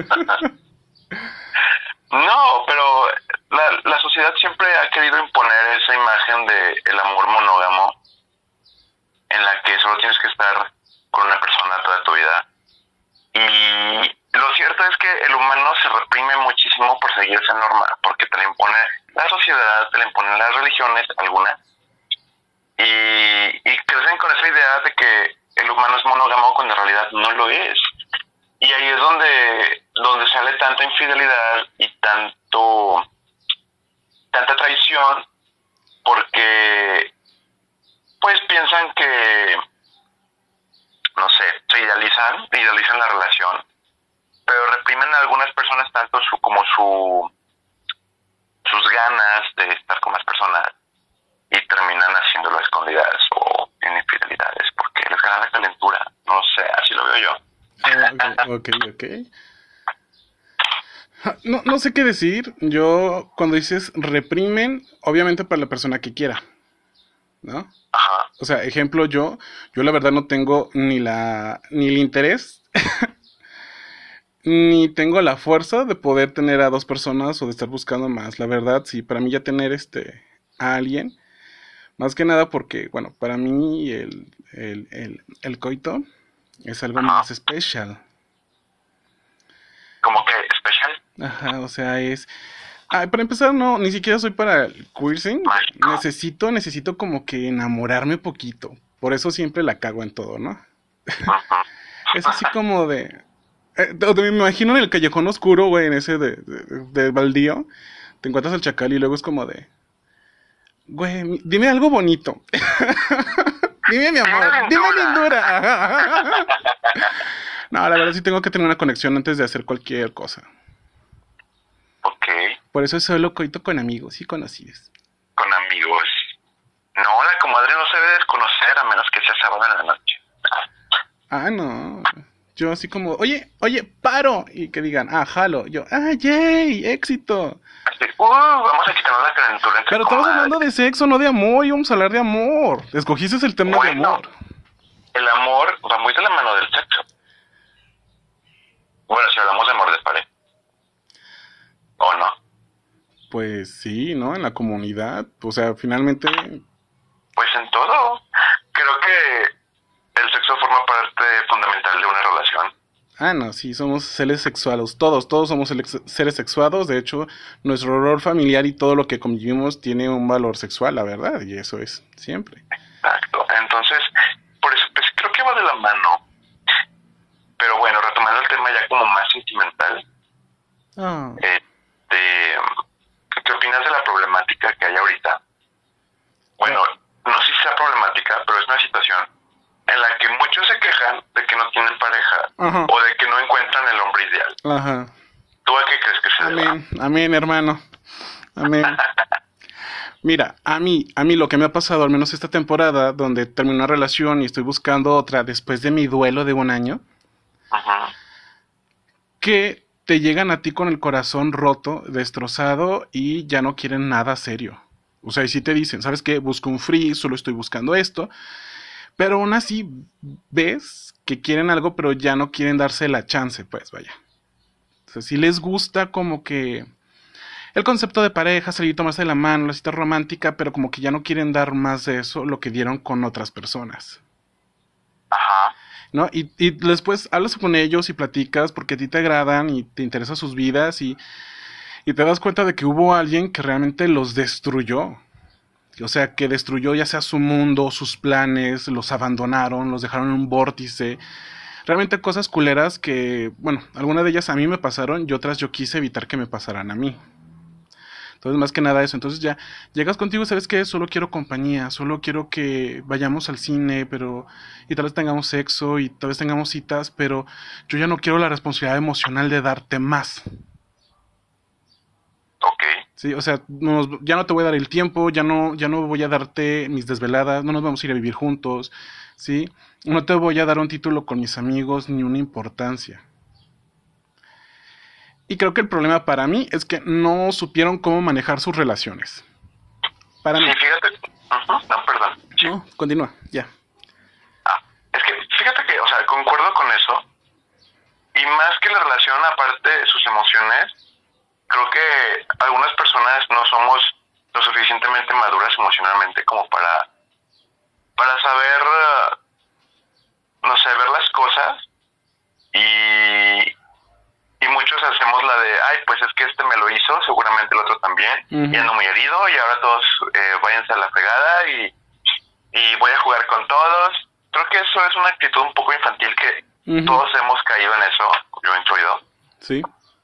No, pero la, la sociedad siempre ha querido imponer esa imagen de el amor monógamo, en la que solo tienes que estar con una persona toda tu vida. Y lo cierto es que el humano se reprime muchísimo por seguir esa norma, porque te la impone la sociedad, te la imponen las religiones, algunas, y, y crecen con esa idea de que el humano es monógamo cuando en realidad no lo es. Y ahí es donde, donde sale tanta infidelidad y tanto tanta traición, porque pues piensan que, no sé, se idealizan, idealizan la relación, pero reprimen a algunas personas tanto su como su sus ganas de estar con más personas y terminan haciéndolo a escondidas o en infidelidades porque les gana la calentura. No sé, así lo veo yo. ok, ok, ok. No, no sé qué decir. Yo, cuando dices reprimen, obviamente para la persona que quiera, ¿no? Ajá. O sea, ejemplo, yo, yo la verdad no tengo ni la, ni el interés, ni tengo la fuerza de poder tener a dos personas o de estar buscando más. La verdad, sí, para mí ya tener este, a alguien, más que nada porque, bueno, para mí el, el, el, el coito es algo Ajá. más especial. Como que especial. Ajá, o sea, es... Ay, para empezar, no, ni siquiera soy para el queersing. Mágico. Necesito, necesito como que enamorarme poquito. Por eso siempre la cago en todo, ¿no? Ajá. Es así como de... eh, de- de- me imagino en el callejón oscuro, güey, en ese de, de, de baldío. Te encuentras al chacal y luego es como de... Güey, mi- dime algo bonito. Dime mi amor, dime lindura. No, la verdad sí tengo que tener una conexión antes de hacer cualquier cosa. Ok, Por eso es solo coito con amigos y conocidos. con amigos. No, la comadre no se debe desconocer a menos que sea sábado en la noche. Ah, no. Yo así como, oye, oye, paro. Y que digan, ah, jalo. Yo, ah, yay, éxito. Así, uh, vamos a quitarnos la calentura entre Pero estamos comadres. hablando de sexo, no de amor. Íbamos a hablar de amor. Escogiste el tema de Bueno. amor. El amor va muy de la mano del sexo. Bueno, si hablamos de amor de pareja. ¿O no? Pues sí, ¿no? En la comunidad. O sea, finalmente... Pues en todo. Creo que el sexo forma parte fundamental de una relación. Ah, no, sí, somos seres sexuados. Todos, todos somos selex- seres sexuados. De hecho, nuestro rol familiar y todo lo que convivimos tiene un valor sexual, la verdad. Y eso es siempre. Exacto. Entonces, por eso pues, creo que va de la mano. Pero bueno, retomando el tema ya como más sentimental, Ah, eh, de, ¿qué opinas de la problemática que hay ahorita? Bueno, no sé si sea problemática, pero es una situación en la que muchos se quejan de que no tienen pareja Ajá. o de que no encuentran el hombre ideal. ajá. ¿Tú a qué crees que se deba? Amén, amén, hermano. Amén. Mira, a mí, a mí lo que me ha pasado, al menos esta temporada, donde terminé una relación y estoy buscando otra después de mi duelo de un año, Ajá. que te llegan a ti con el corazón roto, destrozado y ya no quieren nada serio. O sea, y si te dicen, ¿sabes qué? Busco un free, solo estoy buscando esto. Pero aún así ves que quieren algo, pero ya no quieren darse la chance, pues vaya. O sea, si les gusta como que el concepto de pareja, salir, tomarse de la mano, la cita romántica, pero como que ya no quieren dar más de eso, lo que dieron con otras personas. Ajá. ¿No? Y, y después hablas con ellos y platicas porque a ti te agradan y te interesan sus vidas y, y te das cuenta de que hubo alguien que realmente los destruyó. O sea, que destruyó ya sea su mundo, sus planes, los abandonaron, los dejaron en un vórtice. Realmente cosas culeras que, bueno, algunas de ellas a mí me pasaron y otras yo quise evitar que me pasaran a mí. Entonces, más que nada eso. Entonces ya llegas contigo, ¿sabes qué? Solo quiero compañía, solo quiero que vayamos al cine, pero... Y tal vez tengamos sexo y tal vez tengamos citas, pero yo ya no quiero la responsabilidad emocional de darte más. Ok. Sí, o sea, nos- ya no te voy a dar el tiempo, ya no, ya no voy a darte mis desveladas, no nos vamos a ir a vivir juntos, ¿sí? No te voy a dar un título con mis amigos ni una importancia. Y creo que el problema para mí es que no supieron cómo manejar sus relaciones. Para mí. Sí, fíjate. Ujú, no, perdón. Sí. No, continúa, ya. Ah, es que fíjate que, o sea, concuerdo con eso. Y más que la relación, aparte de sus emociones, creo que algunas personas no somos lo suficientemente maduras emocionalmente como para, para saber, eh, no sé, ver las cosas y, y muchos hacemos la de, ay, pues es que este me lo hizo, seguramente el otro también, Ujú. y ando muy herido y ahora todos eh, váyanse a la fregada y, y voy a jugar con todos. Creo que eso es una actitud un poco infantil que Ujú. todos hemos caído en eso, yo incluido. Sí,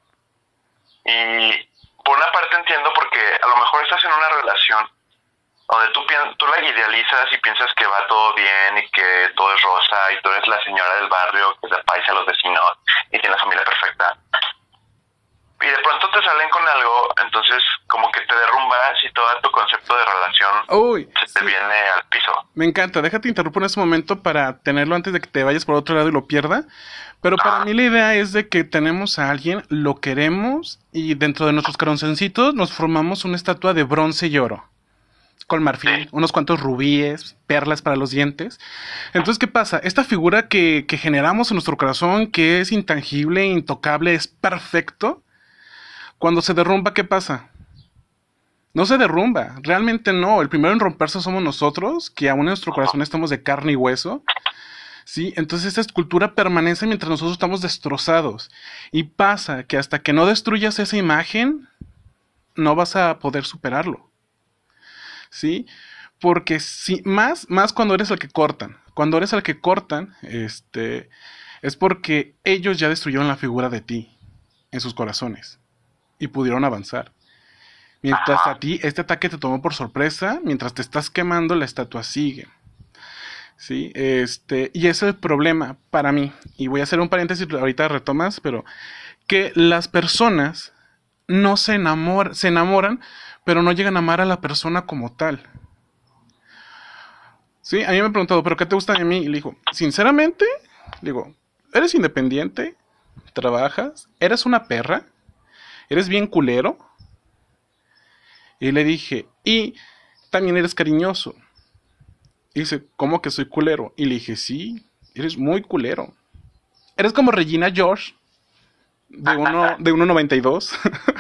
Y por una parte entiendo porque a lo mejor estás en una relación donde tú, pien- tú la idealizas y piensas que va todo bien y que todo es rosa y tú eres la señora del barrio que le paisa a los vecinos y tiene la familia perfecta. Y de pronto te salen con algo, entonces como que te derrumbas y todo tu concepto de relación uy, se te sí. viene al piso. Me encanta, déjate interrumpir en este momento para tenerlo antes de que te vayas por otro lado y lo pierda. Pero para mí la idea es de que tenemos a alguien, lo queremos y dentro de nuestros corazoncitos nos formamos una estatua de bronce y oro. Con marfil, Sí. unos cuantos rubíes, perlas para los dientes. Entonces, ¿qué pasa? Esta figura que, que generamos en nuestro corazón, que es intangible, intocable, es perfecto. Cuando se derrumba, ¿qué pasa? No se derrumba, realmente no. El primero en romperse somos nosotros, que aún en nuestro corazón estamos de carne y hueso. Sí, entonces esta escultura permanece mientras nosotros estamos destrozados. Y pasa que hasta que no destruyas esa imagen, no vas a poder superarlo. ¿Sí? Porque si, más, más cuando eres el que cortan. Cuando eres el que cortan, este, es porque ellos ya destruyeron la figura de ti en sus corazones y pudieron avanzar. Mientras a ti este ataque te tomó por sorpresa, mientras te estás quemando, la estatua sigue. Sí, este, y ese es el problema para mí. Y voy a hacer un paréntesis, ahorita retomas, pero que las personas no se enamoran, se enamoran, pero no llegan a amar a la persona como tal. Sí, a mí me han preguntado, ¿pero qué te gusta de mí? Y le digo, sinceramente, le digo, eres independiente, trabajas, eres una perra, eres bien culero. Y le dije, y también eres cariñoso. Y dice, ¿cómo que soy culero? Y le dije, sí, eres muy culero. Eres como Regina George, de uno, de uno noventa y dos.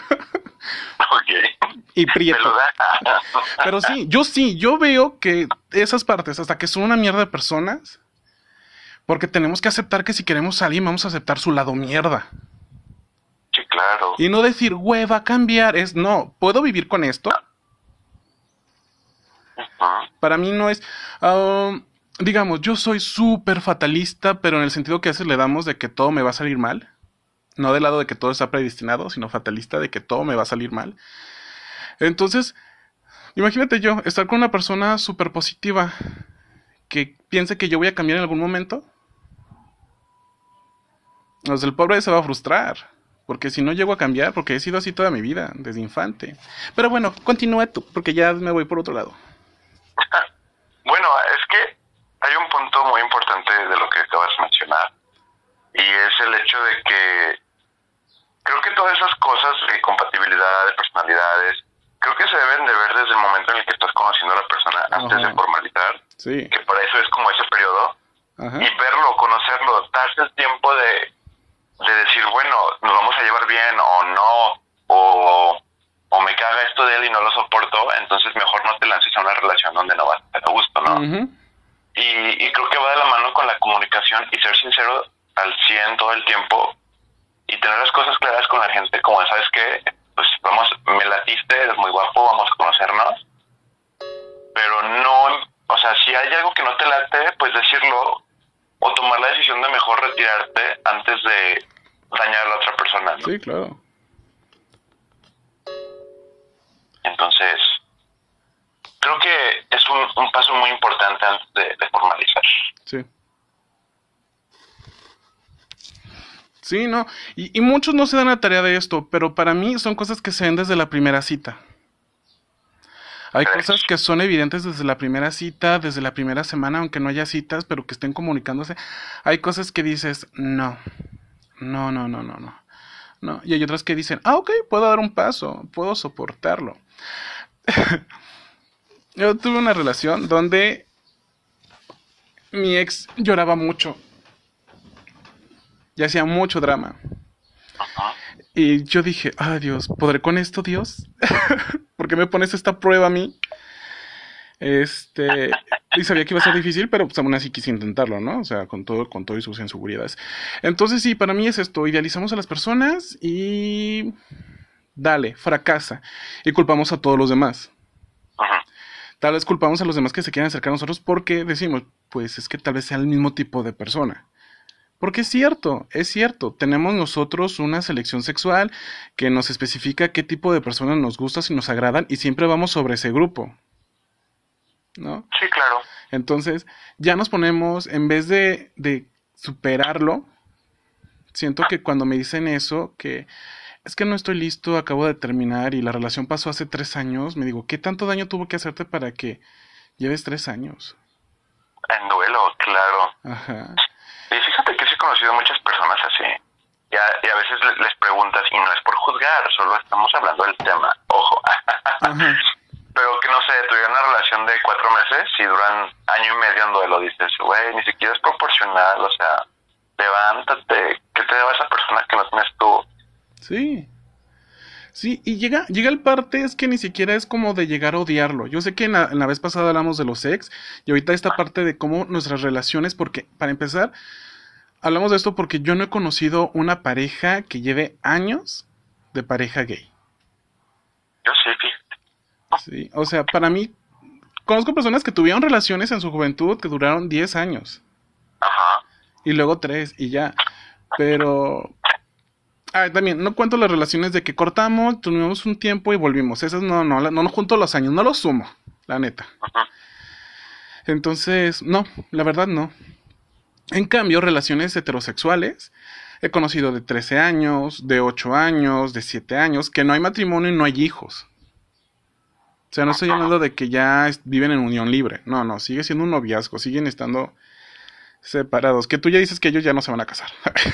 Ok. Y prieto. ¿Verdad? Pero sí, yo sí, yo veo que esas partes, hasta que son una mierda de personas, porque tenemos que aceptar que si queremos a alguien, vamos a aceptar su lado mierda. Sí, claro. Y no decir, güey, va a cambiar. Es, no, ¿puedo vivir con esto? Ujú. Para mí no es... um, digamos, yo soy súper fatalista, pero en el sentido que a veces le damos de que todo me va a salir mal. No del lado de que todo está predestinado, sino fatalista de que todo me va a salir mal. Entonces, imagínate yo, estar con una persona súper positiva que piense que yo voy a cambiar en algún momento. O sea, el pobre se va a frustrar. Porque si no llego a cambiar, porque he sido así toda mi vida, desde infante. Pero bueno, continúa tú, porque ya me voy por otro lado. Bueno, es que hay un punto muy importante de lo que acabas de mencionar. Y es el hecho de que creo que todas esas cosas de compatibilidad, de personalidades, creo que se deben de ver desde el momento en el que estás conociendo a la persona antes Ajá. de formalizar, Sí. que para eso es como ese periodo, Ajá. y verlo, conocerlo, darse el tiempo de, de decir, bueno, nos vamos a llevar bien o no, o, o me caga esto de él y no lo soporto, entonces mejor no te lances a una relación donde no vas a estar a gusto, ¿no? Ujú. Y, y creo que va de la mano con la comunicación y ser sincero al cien todo el tiempo y tener las cosas claras con la gente, como sabes que, pues vamos, me latiste, eres muy guapo, vamos a conocernos, pero no, o sea, si hay algo que no te late, pues decirlo o tomar la decisión de mejor retirarte antes de dañar a la otra persona, ¿no? Sí, claro. Entonces, creo que es un, un paso muy importante antes de, de formalizar. Sí. Sí, no, y, y muchos no se dan la tarea de esto, pero para mí son cosas que se ven desde la primera cita. Hay Ok. cosas que son evidentes desde la primera cita, desde la primera semana, aunque no haya citas, pero que estén comunicándose. Hay cosas que dices, no, no, no, no, no, no. No. Y hay otras que dicen, ah, ok, puedo dar un paso, puedo soportarlo. Yo tuve una relación donde mi ex lloraba mucho y hacía mucho drama. Ajá. Y yo dije, ah, Dios, ¿podré con esto, Dios? ¿Por qué me pones esta prueba a mí? Este, y sabía que iba a ser difícil, pero pues aún así quise intentarlo, ¿no? O sea, con todo, con todo y sus inseguridades. Entonces sí, para mí es esto, idealizamos a las personas y dale, fracasa. Y culpamos a todos los demás. Ajá. Tal vez culpamos a los demás que se quieran acercar a nosotros porque decimos, pues es que tal vez sea el mismo tipo de persona. Porque es cierto, es cierto, tenemos nosotros una selección sexual que nos especifica qué tipo de personas nos gustan y nos agradan y siempre vamos sobre ese grupo, ¿no? Sí, claro. Entonces, ya nos ponemos, en vez de, de superarlo, siento que cuando me dicen eso, que es que no estoy listo, acabo de terminar y la relación pasó hace tres años, me digo, ¿qué tanto daño tuvo que hacerte para que lleves tres años? En duelo, claro. Ajá. Y fíjate que sí he conocido muchas personas así. Y a, y a veces le- les preguntas, y no es por juzgar, solo estamos hablando del tema, ojo. Ajá. Pero que no sé, tuvieron una relación de cuatro meses y duran año y medio en duelo. Dices, güey, ni siquiera es proporcional, o sea, levántate, ¿qué te deba esa persona que no tienes tú? Sí. Sí, y llega, llega el parte es que ni siquiera es como de llegar a odiarlo. Yo sé que en la, en la vez pasada hablamos de los ex, y ahorita esta parte de cómo nuestras relaciones, porque para empezar, hablamos de esto porque yo no he conocido una pareja que lleve años de pareja gay. Yo sí, fíjate. Sí, o sea, para mí, conozco personas que tuvieron relaciones en su juventud que duraron diez años, Ajá. y luego tres, y ya. Pero ah, también, no cuento las relaciones de que cortamos, tuvimos un tiempo y volvimos. Esas no, no, no, no junto los años, no los sumo, la neta. Ajá. Entonces, no, la verdad no. En cambio, relaciones heterosexuales, he conocido de trece años, de ocho años, de siete años, que no hay matrimonio y no hay hijos. O sea, no estoy hablando de que ya es- viven en unión libre. No, no, sigue siendo un noviazgo, siguen estando separados. Que tú ya dices que ellos ya no se van a casar.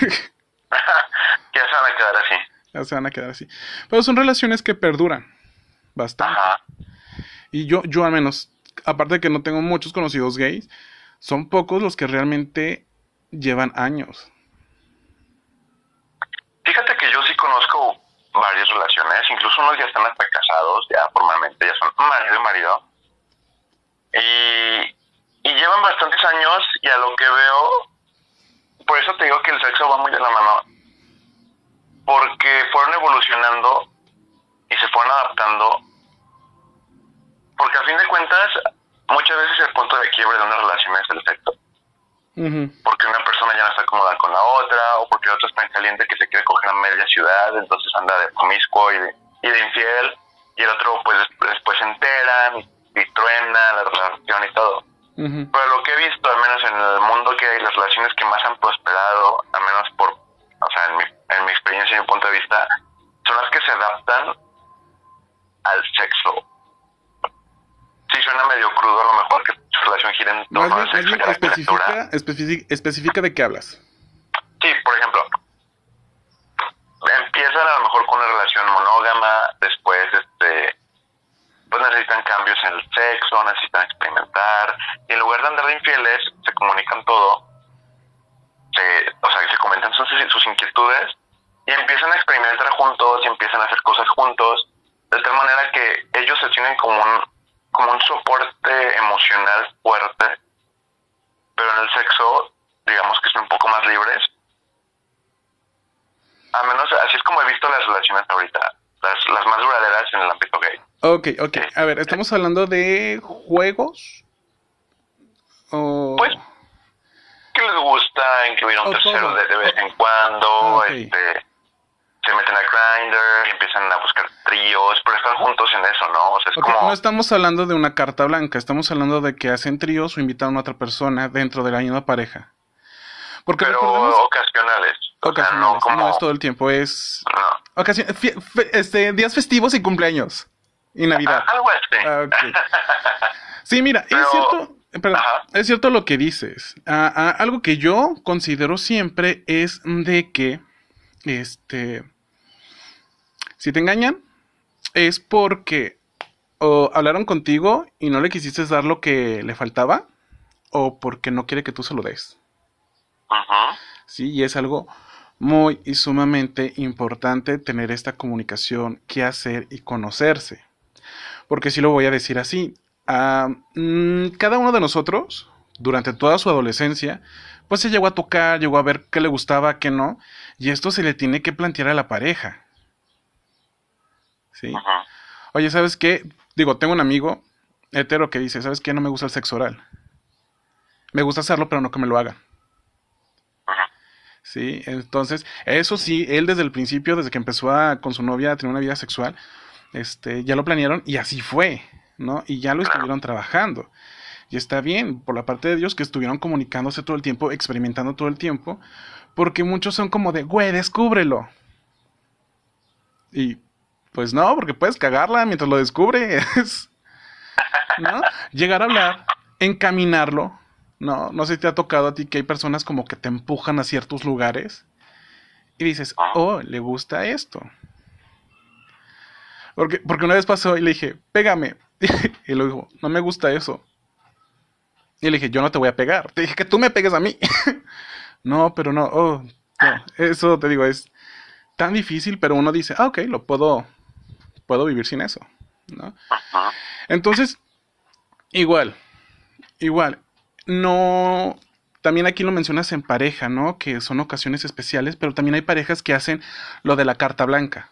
Ya se van a quedar así. Ya se van a quedar así. Pero son relaciones que perduran bastante. Ajá. Y yo, yo al menos, aparte de que no tengo muchos conocidos gays, son pocos los que realmente llevan años. Fíjate que yo sí conozco varias relaciones, incluso unos ya están hasta casados, ya formalmente, ya son marido y marido. Y, y llevan bastantes años y a lo que veo, por eso te digo que el sexo va muy de la mano, porque fueron evolucionando y se fueron adaptando, porque a fin de cuentas, muchas veces el punto de quiebre de una relación es el sexo. Ujú. Porque una persona ya no está cómoda con la otra, o porque la otra es tan caliente que se quiere coger a media ciudad, entonces anda de promiscuo y de, y de infiel, y el otro pues des- después se enteran y, y truena la relación y todo. Ujú. Pero lo que he visto, al menos en el mundo que hay, las relaciones que más han prosperado, al menos por, o sea, en mi, en mi experiencia y mi punto de vista, son las que se adaptan al sexo. Sí, suena medio crudo a lo mejor que su relación gira en Más torno bien, al más sexo y bien a la criatura. especifica, especifica, especifica de qué hablas. Sí, por ejemplo, empiezan a lo mejor con una relación monógama, después este pues necesitan cambios en el sexo, necesitan experimentar, y en lugar de andar de infieles, se comunican todo, se, o sea, se comentan sus, sus inquietudes, y empiezan a experimentar juntos, y empiezan a hacer cosas juntos, de tal manera que ellos se tienen como un, como un soporte emocional fuerte, pero en el sexo, digamos que son un poco más libres. Al menos así es como he visto las relaciones ahorita, las, las más duraderas en el ámbito gay. Ok, ok. A ver, ¿estamos hablando de juegos? O... Pues, que les gusta incluir a un Oh, tercero todo. de, de vez en cuando, Ah, ok. este, se meten a Grindr, empiezan a buscar tríos, pero están juntos en eso, ¿no? O sea, es Okay, como... no estamos hablando de una carta blanca, estamos hablando de que hacen tríos o invitan a otra persona dentro de la misma pareja. Porque pero recordemos... ocasionales. O sea, Ocasionales, no como... no es todo el tiempo, es... No. ocasio- fie- fe- este, días festivos y cumpleaños. Y Navidad. Ah, algo así. Ah, ok. Sí, mira, Pero- es cierto, eh, perdón, Ajá. es cierto lo que dices. Ah, ah, algo que yo considero siempre es de que, este, si te engañan, es porque o hablaron contigo y no le quisiste dar lo que le faltaba, o porque no quiere que tú se lo des. Ujú. Sí, y es algo muy y sumamente importante tener esta comunicación, qué hacer y conocerse. Porque sí lo voy a decir así. ah, mm, cada uno de nosotros, durante toda su adolescencia, pues se llegó a tocar, llegó a ver qué le gustaba, qué no. Y esto se le tiene que plantear a la pareja. ¿Sí? Ujú. Oye, ¿sabes qué? Digo, tengo un amigo hetero que dice, ¿sabes qué? No me gusta el sexo oral. Me gusta hacerlo, pero no que me lo hagan. Sí, entonces, eso sí, él desde el principio, desde que empezó a, con su novia a tener una vida sexual, este, ya lo planearon y así fue, ¿no? Y ya lo estuvieron trabajando. Y está bien, por la parte de Dios, que estuvieron comunicándose todo el tiempo, experimentando todo el tiempo, porque muchos son como de, güey, descúbrelo. Y, pues no, porque puedes cagarla mientras lo descubres, ¿no? Llegar a hablar, encaminarlo. No, no sé si te ha tocado a ti que hay personas como que te empujan a ciertos lugares y dices, oh, le gusta esto. Porque, porque una vez pasó y le dije, pégame. Y luego dijo, no me gusta eso. Y le dije, yo no te voy a pegar. Te dije que tú me pegues a mí. No, pero no, oh, no. Eso te digo, es tan difícil, pero uno dice, ah, ok, lo puedo, puedo vivir sin eso, ¿no? Ujú. Entonces, igual, igual. No, también aquí lo mencionas en pareja, ¿no? Que son ocasiones especiales, pero también hay parejas que hacen lo de la carta blanca.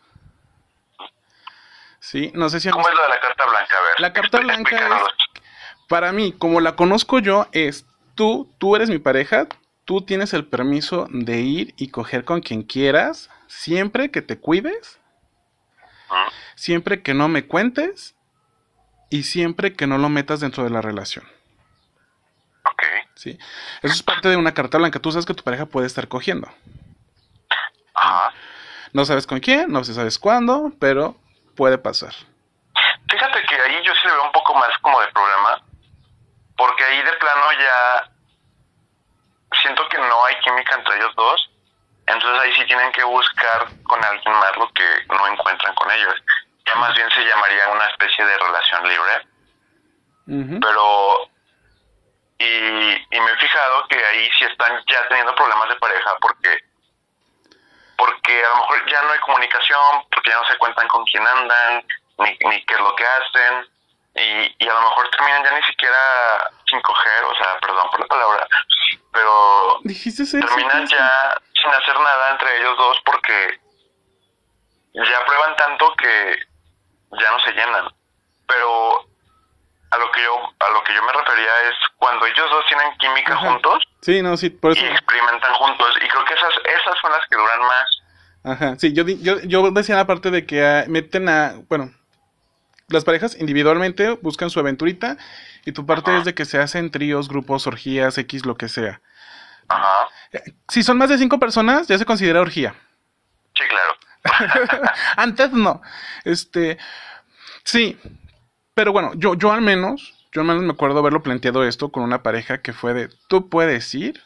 Sí, no sé si... ¿Cómo es lo de la carta blanca? A ver. La carta blanca explícanos. es, para mí, como la conozco yo, es tú, tú eres mi pareja, tú tienes el permiso de ir y coger con quien quieras, siempre que te cuides, Ujú. siempre que no me cuentes y siempre que no lo metas dentro de la relación. Ok. ¿Sí? Eso es parte de una carta blanca. Tú sabes que tu pareja puede estar cogiendo. Ajá. No sabes con quién, no sabes cuándo, pero puede pasar. Fíjate que ahí yo sí le veo un poco más como de problema, porque ahí de plano ya siento que no hay química entre ellos dos, entonces ahí sí tienen que buscar con alguien más lo que no encuentran con ellos. Ya más bien se llamaría una especie de relación libre, Ujú. pero... Y, y me he fijado que ahí sí están ya teniendo problemas de pareja porque porque a lo mejor ya no hay comunicación, porque ya no se cuentan con quién andan, ni, ni qué es lo que hacen, y, y a lo mejor terminan ya ni siquiera sin coger, o sea, perdón por la palabra, pero Dijiste eso. terminan pues, ya sin hacer nada entre ellos dos porque ya prueban tanto que ya no se llenan. Pero a lo que yo a lo que yo me refería es cuando ellos dos tienen química Ajá. juntos Sí, no, sí, por y eso. experimentan juntos, y creo que esas esas son las que duran más. Ajá, sí, yo, di- yo, yo decía la parte de que ah, meten a, bueno, las parejas individualmente buscan su aventurita y tu parte Ajá. es de que se hacen tríos, grupos, orgías, X, lo que sea. Ajá. Si son más de cinco personas, ya se considera orgía. Sí, claro. Antes no. Este, sí, pero bueno, yo, yo al menos, yo al menos me acuerdo haberlo planteado esto con una pareja que fue de, tú puedes ir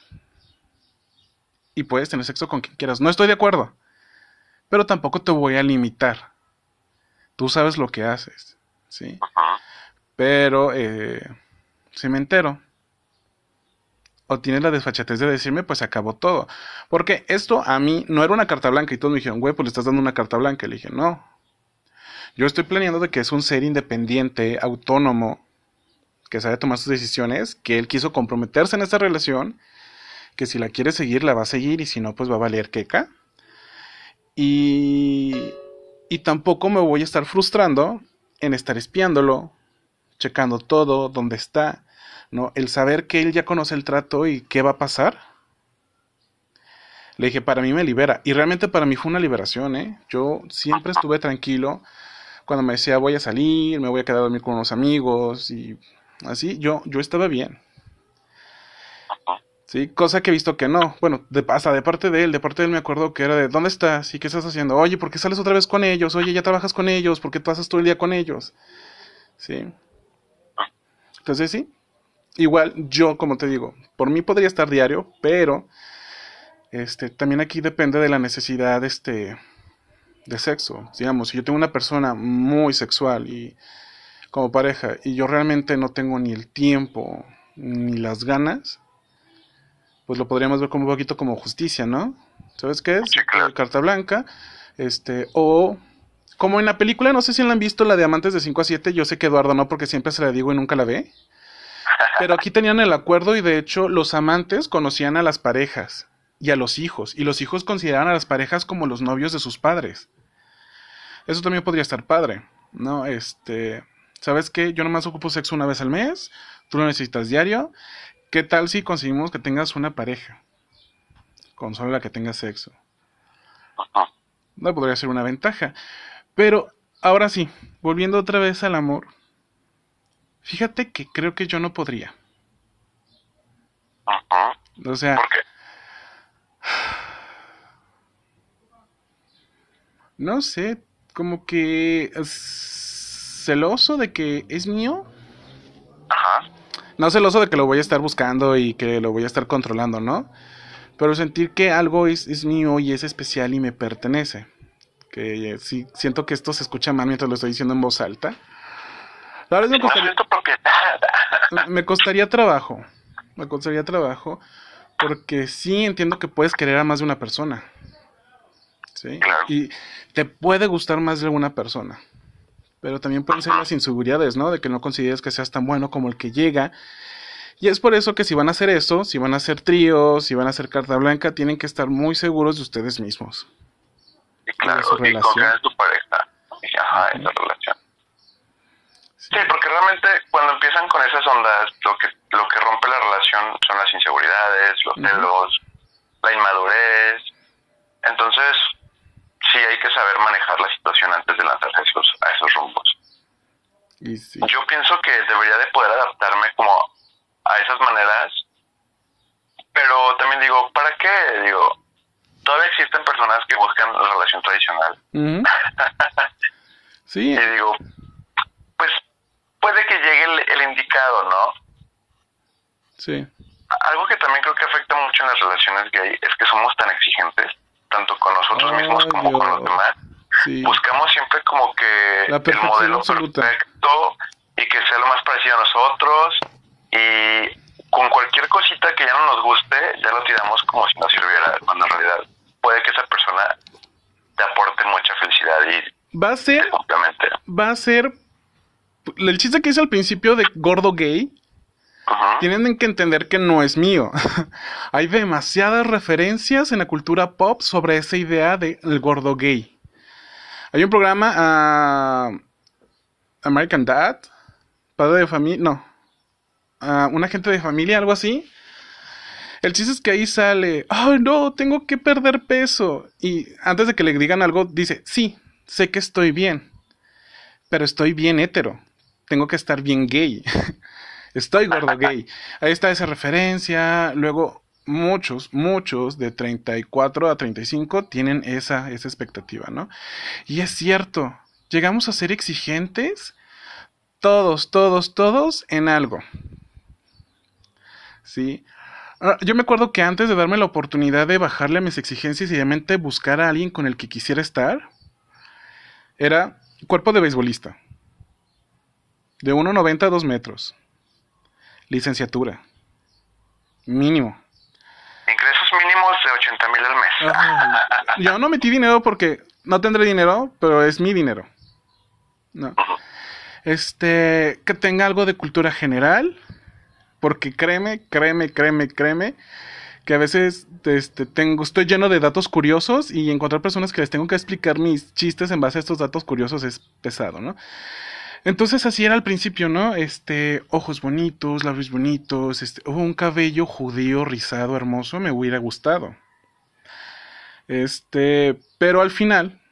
y puedes tener sexo con quien quieras. No estoy de acuerdo, pero tampoco te voy a limitar. Tú sabes lo que haces, ¿sí? Ajá. Pero, eh, si me entero, o tienes la desfachatez de decirme, pues se acabó todo. Porque esto a mí no era una carta blanca y todos me dijeron, güey, pues le estás dando una carta blanca. Le dije, no. Yo estoy planeando de que es un ser independiente, autónomo, que sabe tomar sus decisiones, que él quiso comprometerse en esta relación, que si la quiere seguir, la va a seguir y si no, pues va a valer queca. Y, y tampoco me voy a estar frustrando en estar espiándolo, checando todo, dónde está, ¿no? El saber que él ya conoce el trato y qué va a pasar. Le dije, para mí me libera. Y realmente para mí fue una liberación, ¿eh? Yo siempre estuve tranquilo cuando me decía voy a salir, me voy a quedar a dormir con unos amigos y así, yo, yo estaba bien. Sí, cosa que he visto que no. Bueno, de, hasta de parte de él, de parte de él me acuerdo que era de ¿dónde estás? ¿Y qué estás haciendo? Oye, ¿por qué sales otra vez con ellos? Oye, ya trabajas con ellos, ¿por qué pasas todo el día con ellos? Sí. Entonces sí, igual yo, como te digo, por mí podría estar diario, pero este también aquí depende de la necesidad este de sexo. Digamos, si yo tengo una persona muy sexual y como pareja y yo realmente no tengo ni el tiempo ni las ganas, pues lo podríamos ver como un poquito como justicia, ¿no? ¿Sabes qué es? Sí, claro. Carta blanca, este, o como en la película, no sé si la han visto, la de Amantes de cinco a siete, yo sé que Eduardo no, porque siempre se la digo y nunca la ve, pero aquí tenían el acuerdo y de hecho los amantes conocían a las parejas y a los hijos, y los hijos consideraban a las parejas como los novios de sus padres. Eso también podría estar padre, ¿no? Este, ¿sabes qué? Yo nomás ocupo sexo una vez al mes, tú lo necesitas diario. ¿Qué tal si conseguimos que tengas una pareja? Con solo la que tengas sexo. No podría ser una ventaja. Pero, ahora sí, volviendo otra vez al amor. Fíjate que creo que yo no podría. O sea... ¿Por qué? No sé, como que... celoso de que es mío. Ajá. No celoso de que lo voy a estar buscando y que lo voy a estar controlando, ¿no? Pero sentir que algo es, es mío y es especial y me pertenece. Que eh, sí, siento que esto se escucha mal mientras lo estoy diciendo en voz alta. La verdad me costaría, porque... me costaría trabajo. Me costaría trabajo. Porque sí entiendo que puedes querer a más de una persona. ¿Sí? Claro. Y te puede gustar más de alguna persona. Pero también pueden ser las inseguridades, ¿no? De que no consideres que seas tan bueno como el que llega. Y es por eso que si van a hacer eso, si van a hacer tríos, si van a hacer carta blanca, tienen que estar muy seguros de ustedes mismos. Y claro, su y relación. confiar en tu pareja. Y ajá, Ujú. esa relación. Sí. Sí, porque realmente cuando empiezan con esas ondas, lo que lo que rompe la relación son las inseguridades, los Ujú. celos, la inmadurez. Entonces, sí hay que saber manejar la situación antes de lanzarse a esos, a esos rumbos. Y sí. Yo pienso que debería de poder adaptarme como a esas maneras, pero también digo, ¿para qué? Digo, todavía existen personas que buscan la relación tradicional. Ujú. Sí. Y digo, pues puede que llegue el, el indicado, ¿no? Sí. Algo que también creo que afecta mucho en las relaciones gay es que somos tan exigentes, tanto con nosotros Ay, mismos como con los Dios. demás. Sí. Buscamos siempre como que La el perfección modelo absoluta. perfecto y que sea lo más parecido a nosotros, y con cualquier cosita que ya no nos guste ya lo tiramos como si nos sirviera, cuando en realidad puede que esa persona te aporte mucha felicidad y Va a ser, te complemente. va a ser, el chiste que hice al principio de gordo gay, Ujú. tienen que entender que no es mío. Hay demasiadas referencias en la cultura pop sobre esa idea de el gordo gay. Hay un programa, ah, American Dad, padre de familia, no, ah, un agente de familia, algo así. El chiste es que ahí sale, ay no, tengo que perder peso. Y antes de que le digan algo, dice, sí, sé que estoy bien, pero estoy bien hetero. Tengo que estar bien gay. Estoy gordo gay. Ahí está esa referencia. Luego, muchos, muchos de treinta y cuatro a treinta y cinco tienen esa, esa expectativa, ¿no? Y es cierto, llegamos a ser exigentes, todos, todos, todos, en algo. ¿Sí? Ah, yo me acuerdo que antes de darme la oportunidad de bajarle a mis exigencias y realmente buscar a alguien con el que quisiera estar, era cuerpo de beisbolista. De uno noventa a dos metros. Licenciatura. Mínimo. Ingresos mínimos de ochenta mil al mes. Ay, yo no metí dinero porque no tendré dinero, pero es mi dinero. No. Ujú. Este, que tenga algo de cultura general, porque créeme, créeme, créeme, créeme, que a veces este, tengo, estoy lleno de datos curiosos y encontrar personas que les tengo que explicar mis chistes en base a estos datos curiosos es pesado, ¿no? Entonces así era al principio, ¿no? Este, ojos bonitos, labios bonitos, este, oh, un cabello judío rizado hermoso, me hubiera gustado. Este, pero al final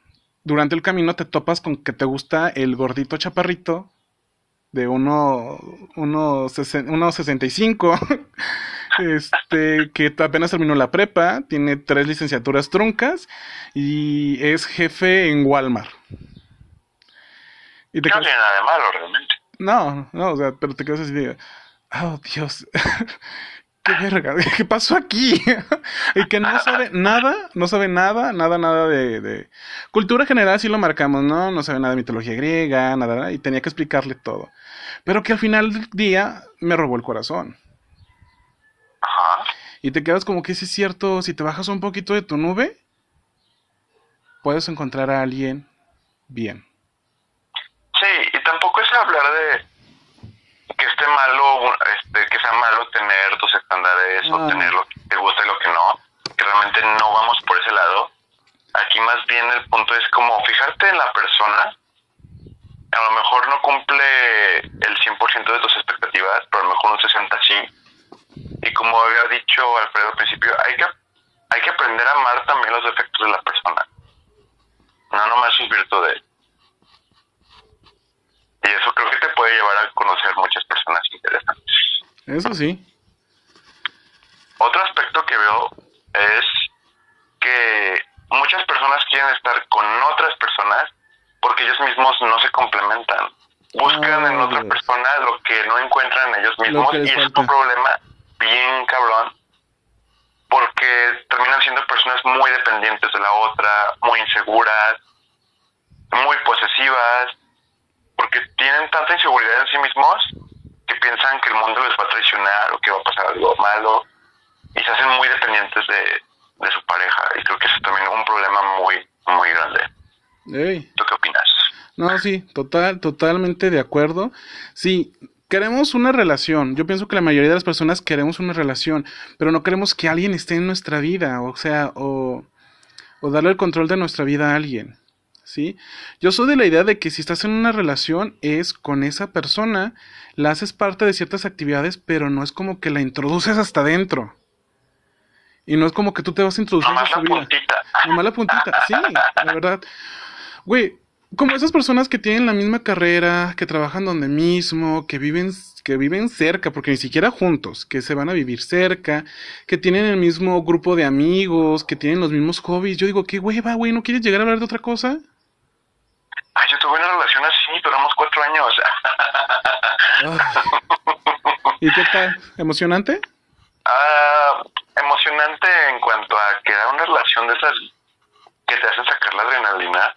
durante el camino te topas con que te gusta el gordito chaparrito de uno, uno, sesen- uno sesenta y cinco, este, que apenas terminó la prepa, tiene tres licenciaturas truncas y es jefe en Walmart. Y te No quedas, tiene nada de malo, realmente. no, no, o sea, pero te quedas así de, oh Dios, qué verga, ¿qué pasó aquí? Y que no sabe nada, no sabe nada, nada, nada de, de cultura general, sí lo marcamos, ¿no? No sabe nada de mitología griega, nada, y tenía que explicarle todo. Pero que al final del día me robó el corazón. Ajá. Y te quedas como que sí es cierto, si te bajas un poquito de tu nube, puedes encontrar a alguien bien. Sí, y tampoco es hablar de que esté malo, este, que sea malo tener tus estándares Ah. o tener lo que te gusta y lo que no, que realmente no vamos por ese lado. Aquí más bien el punto es como fijarte en la persona, a lo mejor no cumple el cien por ciento de tus expectativas, pero a lo mejor un sesenta por ciento sí. Y como había dicho Alfredo al principio, hay que, hay que aprender a amar también los defectos de la persona, no nomás sus virtudes. Y eso creo que te puede llevar a conocer muchas personas interesantes. Eso sí. Otro aspecto que veo es que muchas personas quieren estar con otras personas porque ellos mismos no se complementan. Buscan Oh, en otra Dios. persona lo que no encuentran en ellos mismos que les y es falta. un problema bien cabrón porque terminan siendo personas muy dependientes de la otra, muy inseguras, muy posesivas, porque tienen tanta inseguridad en sí mismos que piensan que el mundo les va a traicionar o que va a pasar algo malo y se hacen muy dependientes de, de su pareja y creo que eso es también un problema muy, muy grande. Ey. ¿Tú qué opinas? No, sí, total, totalmente de acuerdo. Sí, queremos una relación. Yo pienso que la mayoría de las personas queremos una relación, pero no queremos que alguien esté en nuestra vida, o sea, o, o darle el control de nuestra vida a alguien, ¿sí? Yo soy de la idea de que si estás en una relación es con esa persona, la haces parte de ciertas actividades, pero no es como que la introduces hasta adentro. Y no es como que tú te vas a introducir Nomás en su la vida. puntita. Nomás la puntita, sí, la verdad. Güey, como esas personas que tienen la misma carrera, que trabajan donde mismo, que viven, que viven cerca, porque ni siquiera juntos, que se van a vivir cerca, que tienen el mismo grupo de amigos, que tienen los mismos hobbies. Yo digo, qué hueva, güey, ¿no quieres llegar a hablar de otra cosa? Ay, yo tuve una relación así, duramos cuatro años. Ay. ¿Y qué tal? ¿Emocionante? Ah, emocionante en cuanto a que era una relación de esas que te hacen sacar la adrenalina.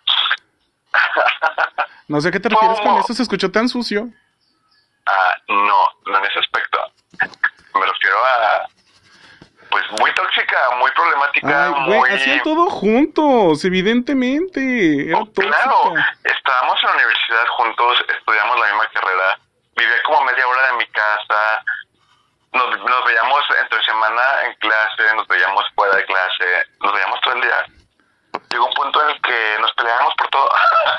No sé a qué te refieres con ¿Cómo? eso, se escuchó tan sucio. Ah, no, no en ese aspecto. Me refiero a, pues, muy tóxica, muy problemática, Ay, muy... güey, hacían todo juntos, evidentemente. Era Oh, claro, tóxica. estábamos en la universidad juntos, estudiamos la misma carrera, vivía como media hora de mi casa, nos, nos veíamos entre semana en clase, nos veíamos fuera de clase, nos veíamos todo el día. Llegó un punto en el que nos peleábamos por todo.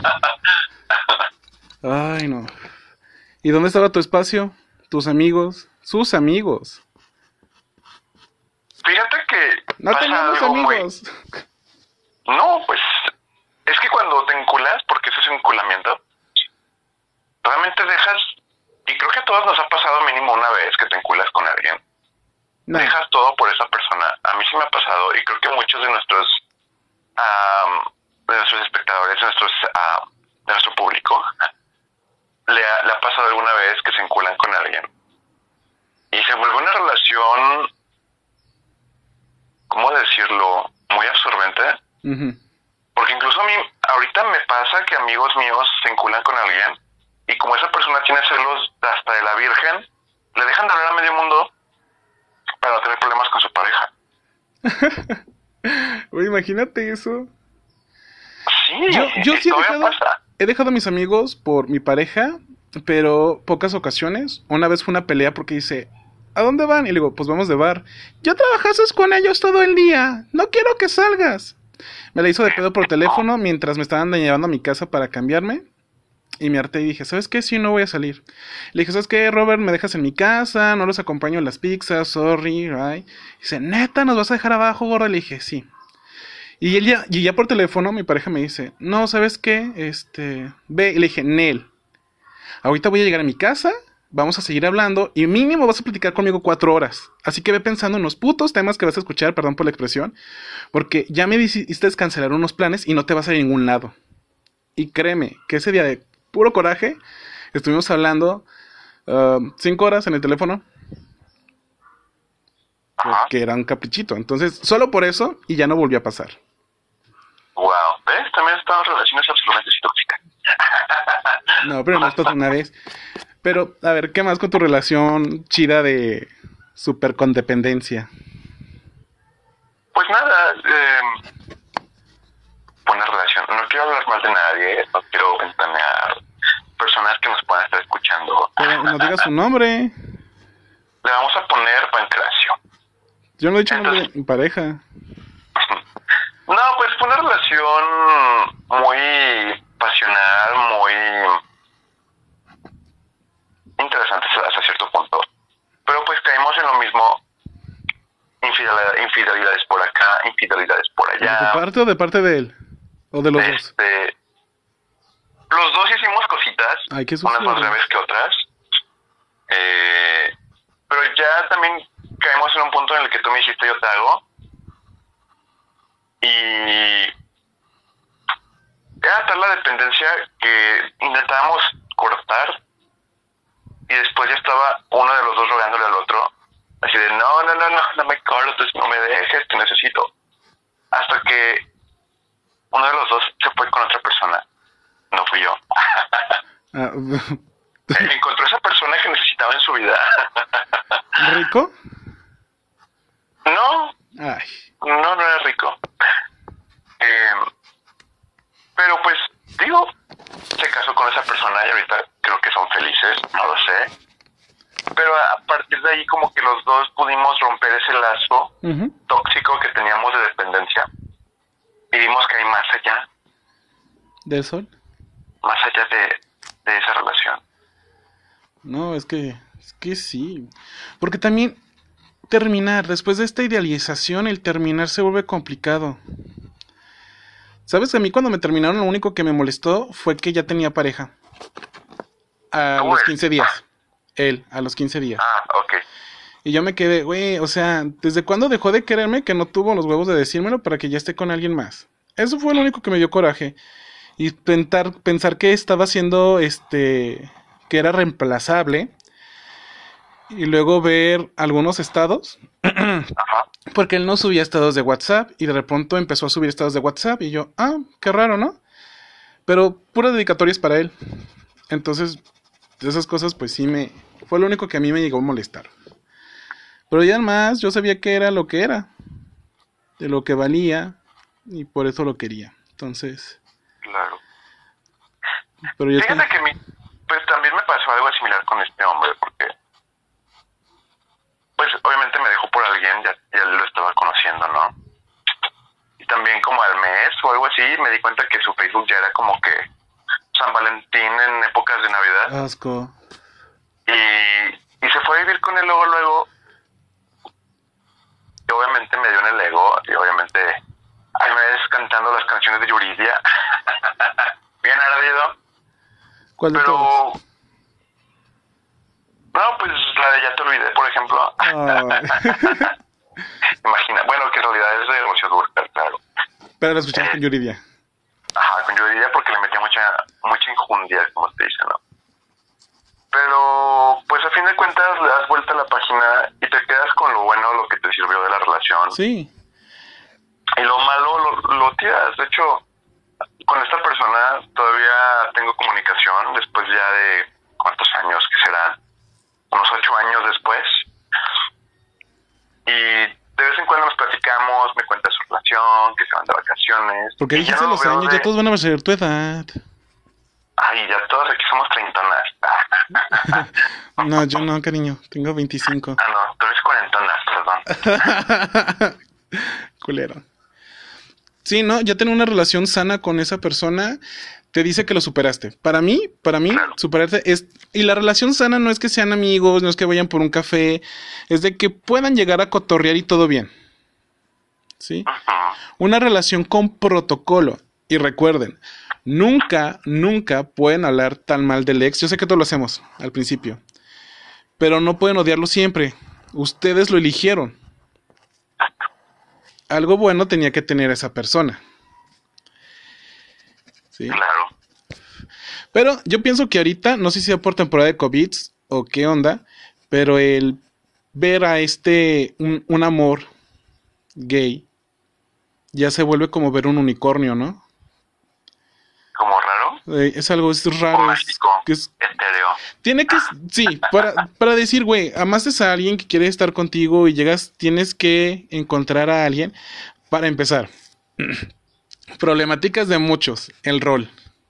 Ay, no. ¿Y dónde estaba tu espacio? ¿Tus amigos? ¿Sus amigos? Fíjate que No pasa teníamos algo muy- amigos. No, pues es que cuando te enculas, porque eso es enculamiento, realmente dejas, y creo que a todos nos ha pasado mínimo una vez que te enculas con alguien, No. dejas todo por esa persona. A mí sí me ha pasado, y creo que muchos de nuestros am, de nuestros espectadores, de nuestros am, de nuestro público, le ha, le ha pasado alguna vez que se enculan con alguien. Y se vuelve una relación, ¿cómo decirlo? Muy absorbente. Ujú. Porque incluso a mí, ahorita me pasa que amigos míos se enculan con alguien y como esa persona tiene celos hasta de la virgen, le dejan de hablar a medio mundo para no tener problemas con su pareja. Güey, imagínate eso. Sí, Yo, yo y sí he todavía dejado, pasa. he dejado a mis amigos por mi pareja, pero pocas ocasiones. Una vez fue una pelea porque dice, ¿a dónde van? Y le digo, pues vamos de bar. Ya trabajaste con ellos todo el día, no quiero que salgas. Me la hizo de pedo por teléfono mientras me estaban llevando a mi casa para cambiarme. Y me harté y dije, ¿sabes qué? Sí, no voy a salir. Le dije, ¿sabes qué, Robert? Me dejas en mi casa, no los acompaño en las pizzas, sorry, right? Dice, ¿neta, nos vas a dejar abajo, gorda? Le dije, sí. Y él ya, y ya por teléfono mi pareja me dice, no, ¿sabes qué? Este, ve, y le dije, Nel, ahorita voy a llegar a mi casa, vamos a seguir hablando y mínimo vas a platicar conmigo cuatro horas. Así que ve pensando en los putos temas que vas a escuchar, perdón por la expresión, porque ya me hiciste cancelar unos planes y no te vas a ir a ningún lado. Y créeme que ese día de puro coraje estuvimos hablando uh, cinco horas en el teléfono. Que era un caprichito. Entonces, solo por eso y ya no volvió a pasar. Wow, ¿ves? También están relaciones absolutamente tóxicas. No, pero no es una vez. Pero, a ver, ¿qué más con tu relación chida de super condependencia? Pues nada, eh, buena relación. No quiero hablar mal de nadie, no quiero ventanear personas que nos puedan estar escuchando. Pero no digas su nombre. Le vamos a poner Pancracio. Yo no he dicho nombre de mi pareja. No, pues fue una relación muy pasional, muy interesante hasta cierto punto. Pero pues caímos en lo mismo. Infidelidad, infidelidades por acá, infidelidades por allá. ¿De tu parte o de parte de él? ¿O de los este, dos? Los dos hicimos cositas. Ay, qué unas más graves que otras. Eh, pero ya también caemos en un punto en el que tú me dijiste yo te hago. Y era tal la dependencia que intentábamos cortar y después ya estaba uno de los dos rogándole al otro. Así de, no, no, no, no, no me cortes, no me dejes, te necesito. Hasta que uno de los dos se fue con otra persona. No fui yo. Ah, encontró esa persona que necesitaba en su vida. ¿Rico? No. Ay. No, no era rico. Eh, pero pues, digo, se casó con esa persona y ahorita creo que son felices, no lo sé. Pero a partir de ahí como que los dos pudimos romper ese lazo uh-huh. tóxico que teníamos de dependencia. Y vimos que hay más allá. ¿Del sol? Más allá de, de esa relación. No, es que, es que sí. Porque también terminar, después de esta idealización, el terminar se vuelve complicado. ¿Sabes que a mí cuando me terminaron lo único que me molestó fue que ya tenía pareja? A Uy. los quince días. Él, a los quince días. Ah, ok. Y yo me quedé, güey, o sea, ¿desde cuándo dejó de quererme que no tuvo los huevos de decírmelo para que ya esté con alguien más? Eso fue lo único que me dio coraje. Y pensar, pensar que estaba haciendo, este, que era reemplazable. Y luego ver algunos estados. Ajá. Porque él no subía estados de WhatsApp. Y de repente empezó a subir estados de WhatsApp. Y yo, ah, qué raro, ¿no? Pero puras dedicatorias para él. Entonces, de esas cosas, pues sí me... Fue lo único que a mí me llegó a molestar. Pero ya más, yo sabía que era lo que era. De lo que valía. Y por eso lo quería. Entonces... Claro. Pero yo Fíjate te... que mi, pues también me pasó algo similar con este hombre, porque pues obviamente me dejó por alguien, ya, ya lo estaba conociendo, ¿no? Y también como al mes o algo así, me di cuenta que su Facebook ya era como que San Valentín en épocas de Navidad. Asco. Y, y se fue a vivir con él luego, luego. Y obviamente me dio en el ego, y obviamente... Ahí me ves cantando las canciones de Yuridia. Bien ardido. ¿Cuál de Pero... todos? No, pues la de Ya te olvidé, por ejemplo. Imagina, bueno, que en realidad es de Rocío Dúrcal, claro. Pero la escuchamos eh, con Yuridia. Ajá, con Yuridia porque le metía mucha mucha injundia, como se dice, ¿no? Pero, pues a fin de cuentas le das vuelta a la página y te quedas con lo bueno, lo que te sirvió de la relación. Sí. Y lo malo lo, lo tiras. De hecho, con esta persona todavía tengo comunicación después ya de cuántos años que serán, unos ocho años después. Y de vez en cuando nos platicamos, me cuenta su relación, que se van de vacaciones. Porque dijiste no los años, de... ya todos van a ser tu edad. Ay, ya todos aquí somos treintonas. No, yo no, cariño, tengo veinticinco. Ah, no, tú eres cuarentonas, perdón. Culero. Sí, no, ya tener una relación sana con esa persona te dice que lo superaste. Para mí, para mí, claro. Superarte es... Y la relación sana no es que sean amigos, no es que vayan por un café, es de que puedan llegar a cotorrear y todo bien. ¿sí? Ajá. Una relación con protocolo. Y recuerden, nunca, nunca pueden hablar tan mal del ex. Yo sé que todos lo hacemos al principio, pero no pueden odiarlo siempre. Ustedes lo eligieron. Algo bueno tenía que tener esa persona. ¿Sí? Claro. Pero yo pienso que ahorita, no sé si sea por temporada de COVID o qué onda, pero el ver a este, un, un amor gay, ya se vuelve como ver un unicornio, ¿no? ¿Como raro? Eh, es algo, es O raro. Es, mágico. es- Estéreo. tiene que, sí, para, para decir, güey, amaste a alguien que quiere estar contigo y llegas, tienes que encontrar a alguien. Para empezar, problemáticas de muchos, el rol.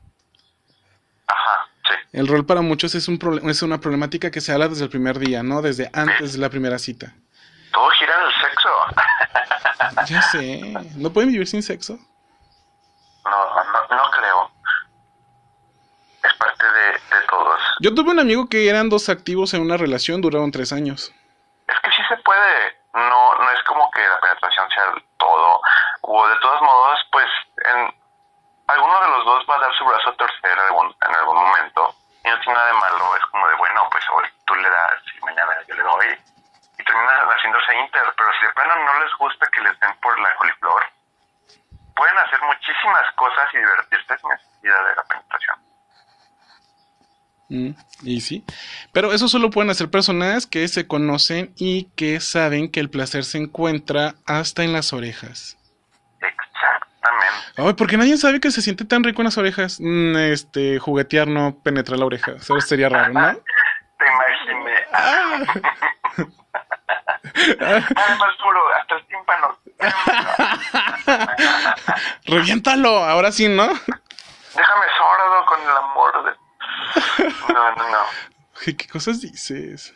Ajá, sí. El rol para muchos es, un proble- es una problemática que se habla desde el primer día, ¿no? Desde antes de la primera cita. Todo gira en el sexo. Ya sé, ¿no pueden vivir sin sexo? No, no, no creo. Es parte de, de todos. Yo tuve un amigo que eran dos activos en una relación, duraron tres años. Es que sí se puede. No, no es como que la penetración sea el todo. O de todos modos, pues, en alguno de los dos va a dar su brazo a torcer algún, en algún momento. Y no tiene nada de malo. Es como de, bueno, pues hoy tú le das y mañana yo le doy. Y terminan haciéndose inter. Pero si de plano no les gusta que les den por la coliflor, pueden hacer muchísimas cosas y divertirse sin necesidad de la penetración. Mm, y sí, pero eso solo pueden hacer personas que se conocen y que saben que el placer se encuentra hasta en las orejas. Exactamente. Ay, porque nadie sabe que se siente tan rico en las orejas. Mm, este, juguetear no penetra la oreja. Eso sería raro, ¿no? Te imaginé. Ah. Dale más duro, hasta el tímpano. Reviéntalo, ahora sí, ¿no? Déjame sordo con el amor de... No, no, no. ¿Qué, qué cosas dices?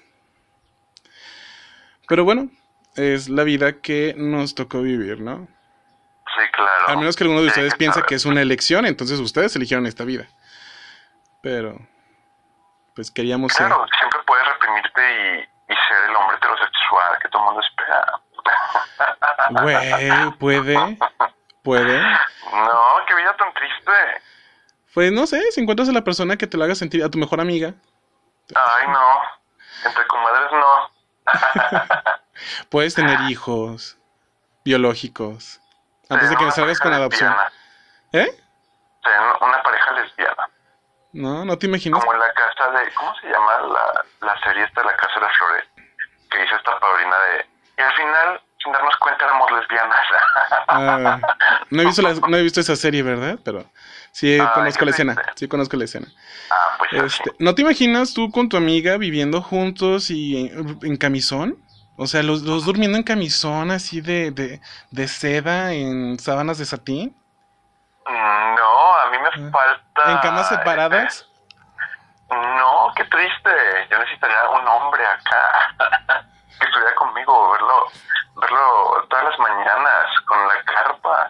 Pero bueno, es la vida que nos tocó vivir, ¿no? Sí, claro. A menos que alguno de Sí, ustedes que piense sabe. que es una elección, entonces ustedes eligieron esta vida. Pero, pues queríamos ser... Claro, siempre puedes reprimirte y, y ser el hombre heterosexual que todo el mundo espera. Güey, puede, puede. No, qué vida tan triste. Pues no sé, si encuentras a la persona que te la haga sentir, a tu mejor amiga, Ay, no. Entre comadres no. puedes tener hijos biológicos antes de que Una salgas con pareja adopción. lesbiana. ¿Eh? Ser una pareja lesbiana. No, no te imaginas. Como en la casa de... ¿Cómo se llama la, la serie esta de la Casa de las Flores? Que hizo esta Paulina de... Y al final, sin darnos cuenta, éramos lesbianas. Ah, no he visto la- no he visto esa serie, ¿verdad? Pero sí Ay, conozco qué la escena, triste. sí conozco la escena. Ah, pues Este, así. ¿no te imaginas tú con tu amiga viviendo juntos y en, en camisón? O sea, los, los durmiendo en camisón así de, de, de seda en sábanas de satín. Mm, No, a mí me Ah. falta... ¿En camas este, separadas? No, qué triste. Yo necesitaría un hombre acá que estuviera conmigo, verlo, verlo todas las mañanas con la carpa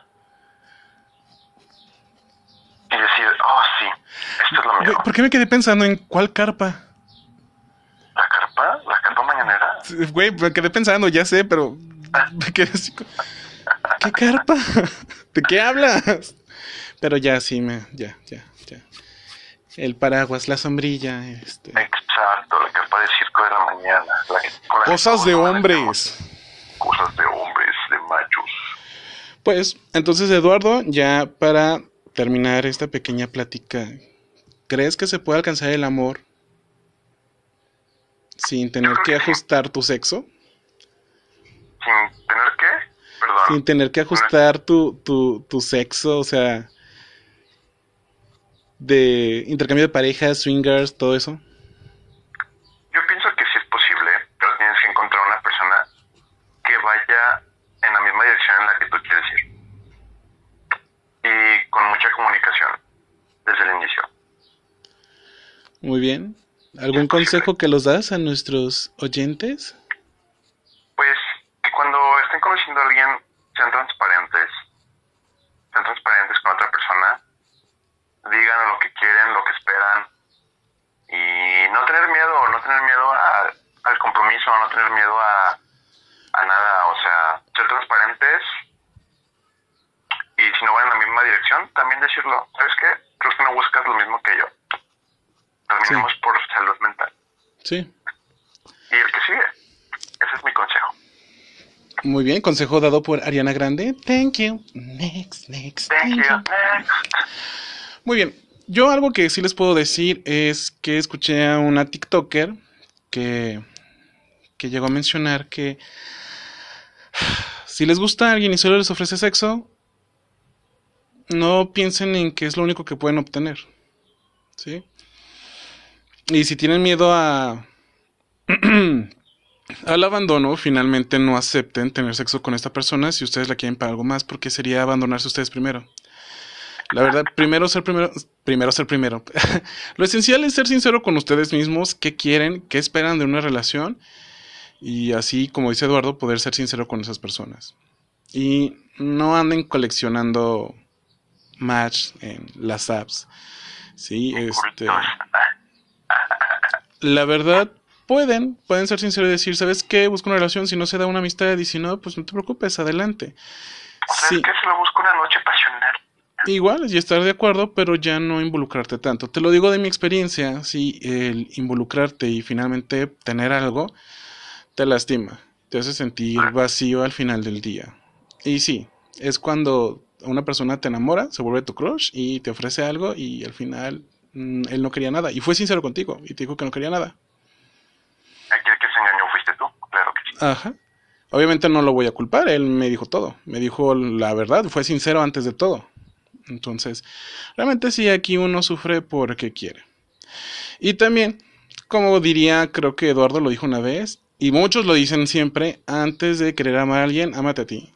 y decir, oh sí, esto es lo mío. Güey, ¿por qué me quedé pensando en cuál carpa? ¿La carpa? ¿La carpa mañanera? Güey, me quedé pensando, ya sé, pero me quedé así. co- ¿Qué carpa? ¿De qué hablas? Pero ya, sí, me, ya, ya, ya. El paraguas, la sombrilla, este. Exacto, la carpa de circo de la mañana. La que, con la que Cosas todos de nos hombres. metemos. Cosas de hombres, de machos. Pues, entonces, Eduardo, ya para terminar esta pequeña plática, ¿crees que se puede alcanzar el amor sin tener creo que que sí. ajustar tu sexo? ¿Sin tener qué? Perdón. Sin tener que ajustar tu, tu, tu sexo, o sea, de intercambio de parejas, swingers, todo eso. Yo pienso que sí es posible, pero tienes que encontrar una persona que vaya en la misma dirección en la que tú quieres ir. Y con mucha comunicación desde el inicio. Muy bien. ¿Algún consejo que los das a nuestros oyentes? Pues que cuando estén conociendo a alguien sean transparentes. Sean transparentes con otra persona. Digan lo que quieren, lo que esperan. Y no tener miedo, no tener miedo a, al compromiso, no tener miedo a, a nada. O sea, ser transparentes decirlo. ¿Sabes qué? Creo que no buscas lo mismo que yo. Terminemos sí. por salud mental. Sí. Y el que sigue. Ese es mi consejo. Muy bien, consejo dado por Ariana Grande. Thank you. Next, next. Thank, thank you. you. Next. Muy bien. Yo algo que sí les puedo decir es que escuché a una TikToker que, que llegó a mencionar que si les gusta a alguien y solo les ofrece sexo, no piensen en que es lo único que pueden obtener. ¿Sí? Y si tienen miedo a al abandono, finalmente no acepten tener sexo con esta persona si ustedes la quieren para algo más, porque sería abandonarse ustedes primero. La verdad, primero ser primero, primero ser primero. Lo esencial es ser sincero con ustedes mismos, qué quieren, qué esperan de una relación, y así, como dice Eduardo, poder ser sincero con esas personas. Y no anden coleccionando match en las apps. Sí, este... La verdad, pueden, pueden ser sinceros y decir, ¿sabes qué? Busco una relación, si no se da una amistad, y si no, pues no te preocupes, adelante. O sea, sí. Es que se lo busco una noche pasional. Igual, y estar de acuerdo, pero ya no involucrarte tanto. Te lo digo de mi experiencia, sí, el involucrarte y finalmente tener algo, te lastima, te hace sentir vacío al final del día. Y sí, es cuando una persona te enamora, se vuelve tu crush y te ofrece algo y al final mmm, él no quería nada. Y fue sincero contigo y te dijo que no quería nada. Aquí el que se engañó fuiste tú, claro que sí. Ajá. Obviamente no lo voy a culpar, él me dijo todo, me dijo la verdad, fue sincero antes de todo. Entonces, realmente sí, aquí uno sufre porque quiere. Y también, como diría, creo que Eduardo lo dijo una vez, y muchos lo dicen siempre, antes de querer amar a alguien, ámate a ti.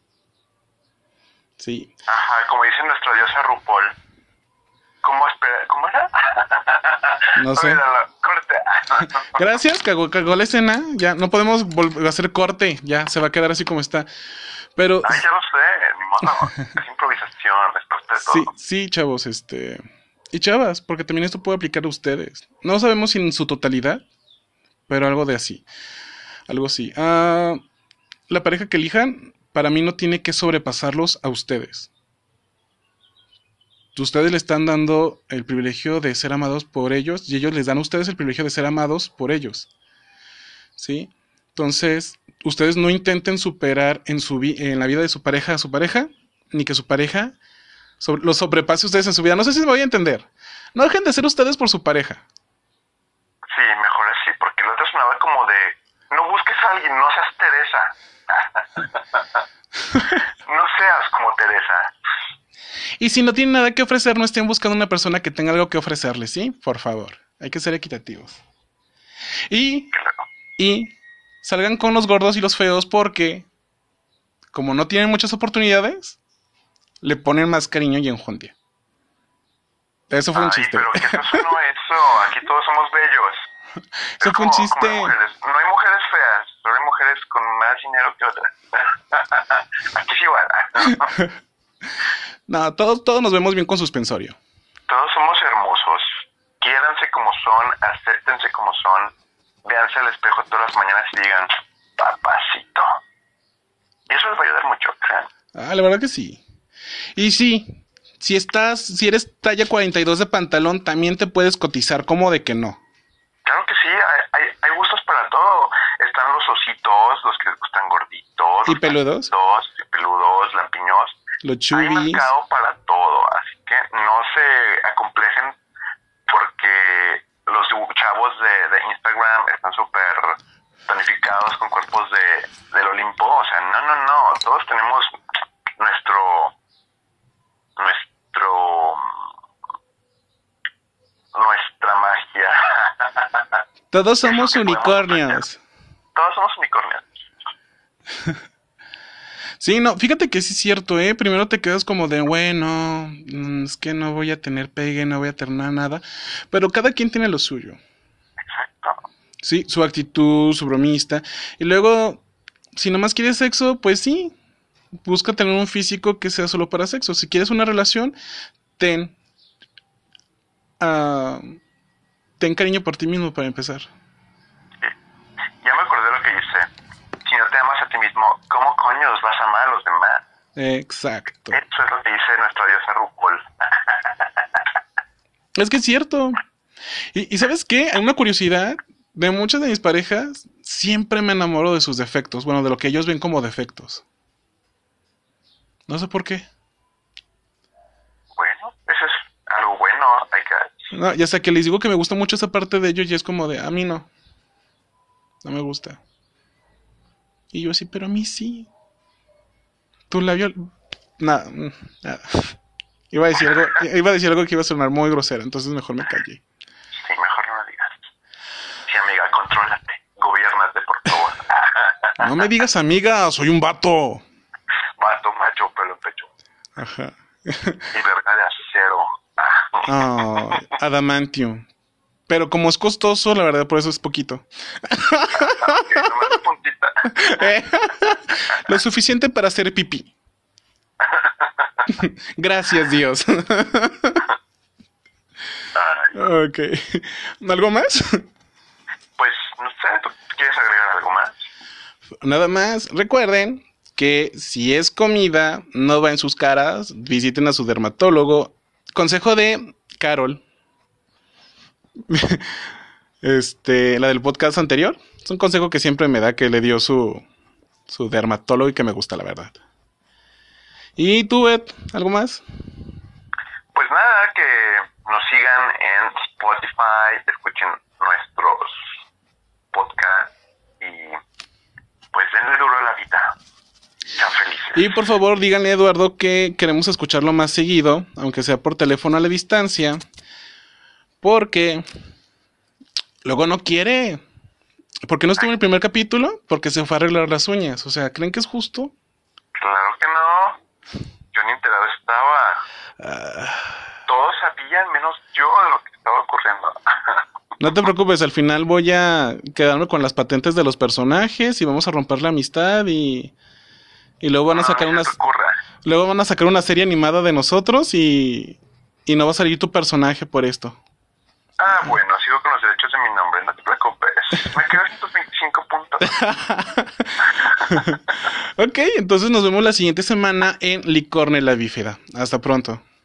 Sí. Ajá, como dice nuestra diosa RuPaul. ¿Cómo espera? ¿Cómo era? No sé. Olvídalo, corte. Gracias, cagó, cagó la escena. Ya, no podemos volver a hacer corte. Ya, se va a quedar así como está. Pero... Ay, ya lo sé, ni modo. Es improvisación, es parte de todo. Sí, sí, chavos, este... Y chavas, porque también esto puede aplicar a ustedes. No sabemos si en su totalidad, pero algo de así. Algo así. Uh, la pareja que elijan, para mí no tiene que sobrepasarlos a ustedes. Ustedes le están dando el privilegio de ser amados por ellos y ellos les dan a ustedes el privilegio de ser amados por ellos. ¿Sí? Entonces, ustedes no intenten superar en, su vi- en la vida de su pareja a su pareja, ni que su pareja sobre- los sobrepase a ustedes en su vida. No sé si me voy a entender. No dejen de ser ustedes por su pareja. Sí, mejor así, porque el otro sonaba como de, no busques a alguien, no seas Teresa. No seas como Teresa. Y si no tienen nada que ofrecer, no estén buscando una persona que tenga algo que ofrecerles, ¿sí? Por favor, hay que ser equitativos. Y, y salgan con los gordos y los feos porque, como no tienen muchas oportunidades, le ponen más cariño y enjundia. Eso fue Ay, un chiste. Pero que eso no eso, aquí todos somos bellos. Eso fue un chiste. Mujeres. No hay mujeres feas, solo hay mujeres con más dinero que otras. Aquí es igual. No, todos, todos nos vemos bien con suspensorio. Todos somos hermosos. Quiéranse como son, acéptense como son. Véanse al espejo todas las mañanas y digan, papacito. Y eso les va a ayudar mucho, ¿crean? Ah, la verdad que sí. Y sí, si estás, si eres talla cuarenta y dos de pantalón, también te puedes cotizar, ¿cómo de que no? Claro que sí, hay, hay, hay gustos para todo. Están los ositos, los que les gustan gorditos. ¿Y peludos? Peludos, peludos, lampiños. Los chubis. Hay mercado para todo, así que no se acomplejen porque los chavos de, de Instagram están súper planificados con cuerpos de, del Olimpo. O sea, no, no, no. Todos tenemos nuestro, nuestro, nuestra magia. Todos somos unicornios. Todos somos unicornios. Sí, no, fíjate que sí es cierto, ¿eh? Primero te quedas como de, bueno, es que no voy a tener pegue, no voy a tener nada, pero cada quien tiene lo suyo. Exacto. Sí, su actitud, su bromista, y luego, si nomás quieres sexo, pues sí, busca tener un físico que sea solo para sexo. Si quieres una relación, ten, uh, ten cariño por ti mismo para empezar. Sí. Ya me acordé lo que dice. Si no te amas a ti mismo, ¿cómo coños vas a amar a los demás? Exacto. Eso es lo que dice nuestra diosa RuPaul. Es que es cierto. Y, y ¿sabes qué? Hay una curiosidad de muchas de mis parejas, siempre me enamoro de sus defectos. Bueno, de lo que ellos ven como defectos. No sé por qué. Bueno, eso es algo bueno, hay que... No, ya sea que les digo que me gusta mucho esa parte de ellos y es como de, a mí no. No me gusta. Y yo así, pero a mí sí. Tu labio... Nada, nada. Iba a decir algo, iba a decir algo que iba a sonar muy grosero, entonces mejor me callé. Sí, mejor no lo digas. Sí, amiga, contrólate. Gobiérnate, por favor. No me digas amiga, soy un vato. Vato, macho, pelo, pecho. Ajá. Y verga de acero. Oh, adamantium. Pero como es costoso, la verdad, por eso es poquito. Ok, nomás de puntita. Eh, Lo suficiente para hacer pipí. Gracias, Dios. Ay, Ok. ¿Algo más? pues, no sé, ¿tú quieres agregar algo más? Nada más. Recuerden que si es comida, no va en sus caras. Visiten a su dermatólogo. Consejo de Carol. Este, la del podcast anterior. Es un consejo que siempre me da, que le dio su, su dermatólogo y que me gusta, la verdad. ¿Y tú, Beth? ¿Algo más? Pues nada, que nos sigan en Spotify, escuchen nuestros podcasts y pues denle duro a la vida. Sean felices. Y por favor, díganle a Eduardo que queremos escucharlo más seguido, aunque sea por teléfono a la distancia, porque luego no quiere. ¿Por qué no estuvo en el primer capítulo? Porque se fue a arreglar las uñas. O sea, ¿creen que es justo? Claro que no. Yo ni enterado estaba. Uh... Todos sabían, menos yo, de lo que estaba ocurriendo. No te preocupes, al final voy a quedarme con las patentes de los personajes y vamos a romper la amistad y... Y luego van a sacar no, unas... Luego van a sacar una serie animada de nosotros y... Y no va a salir tu personaje por esto. Ah, bueno, sigo con los derechos de mi nombre, no te preocupes. Me quedo ciento veinticinco puntos. Ok, entonces nos vemos la siguiente semana en Licorne la Bífida. Hasta pronto.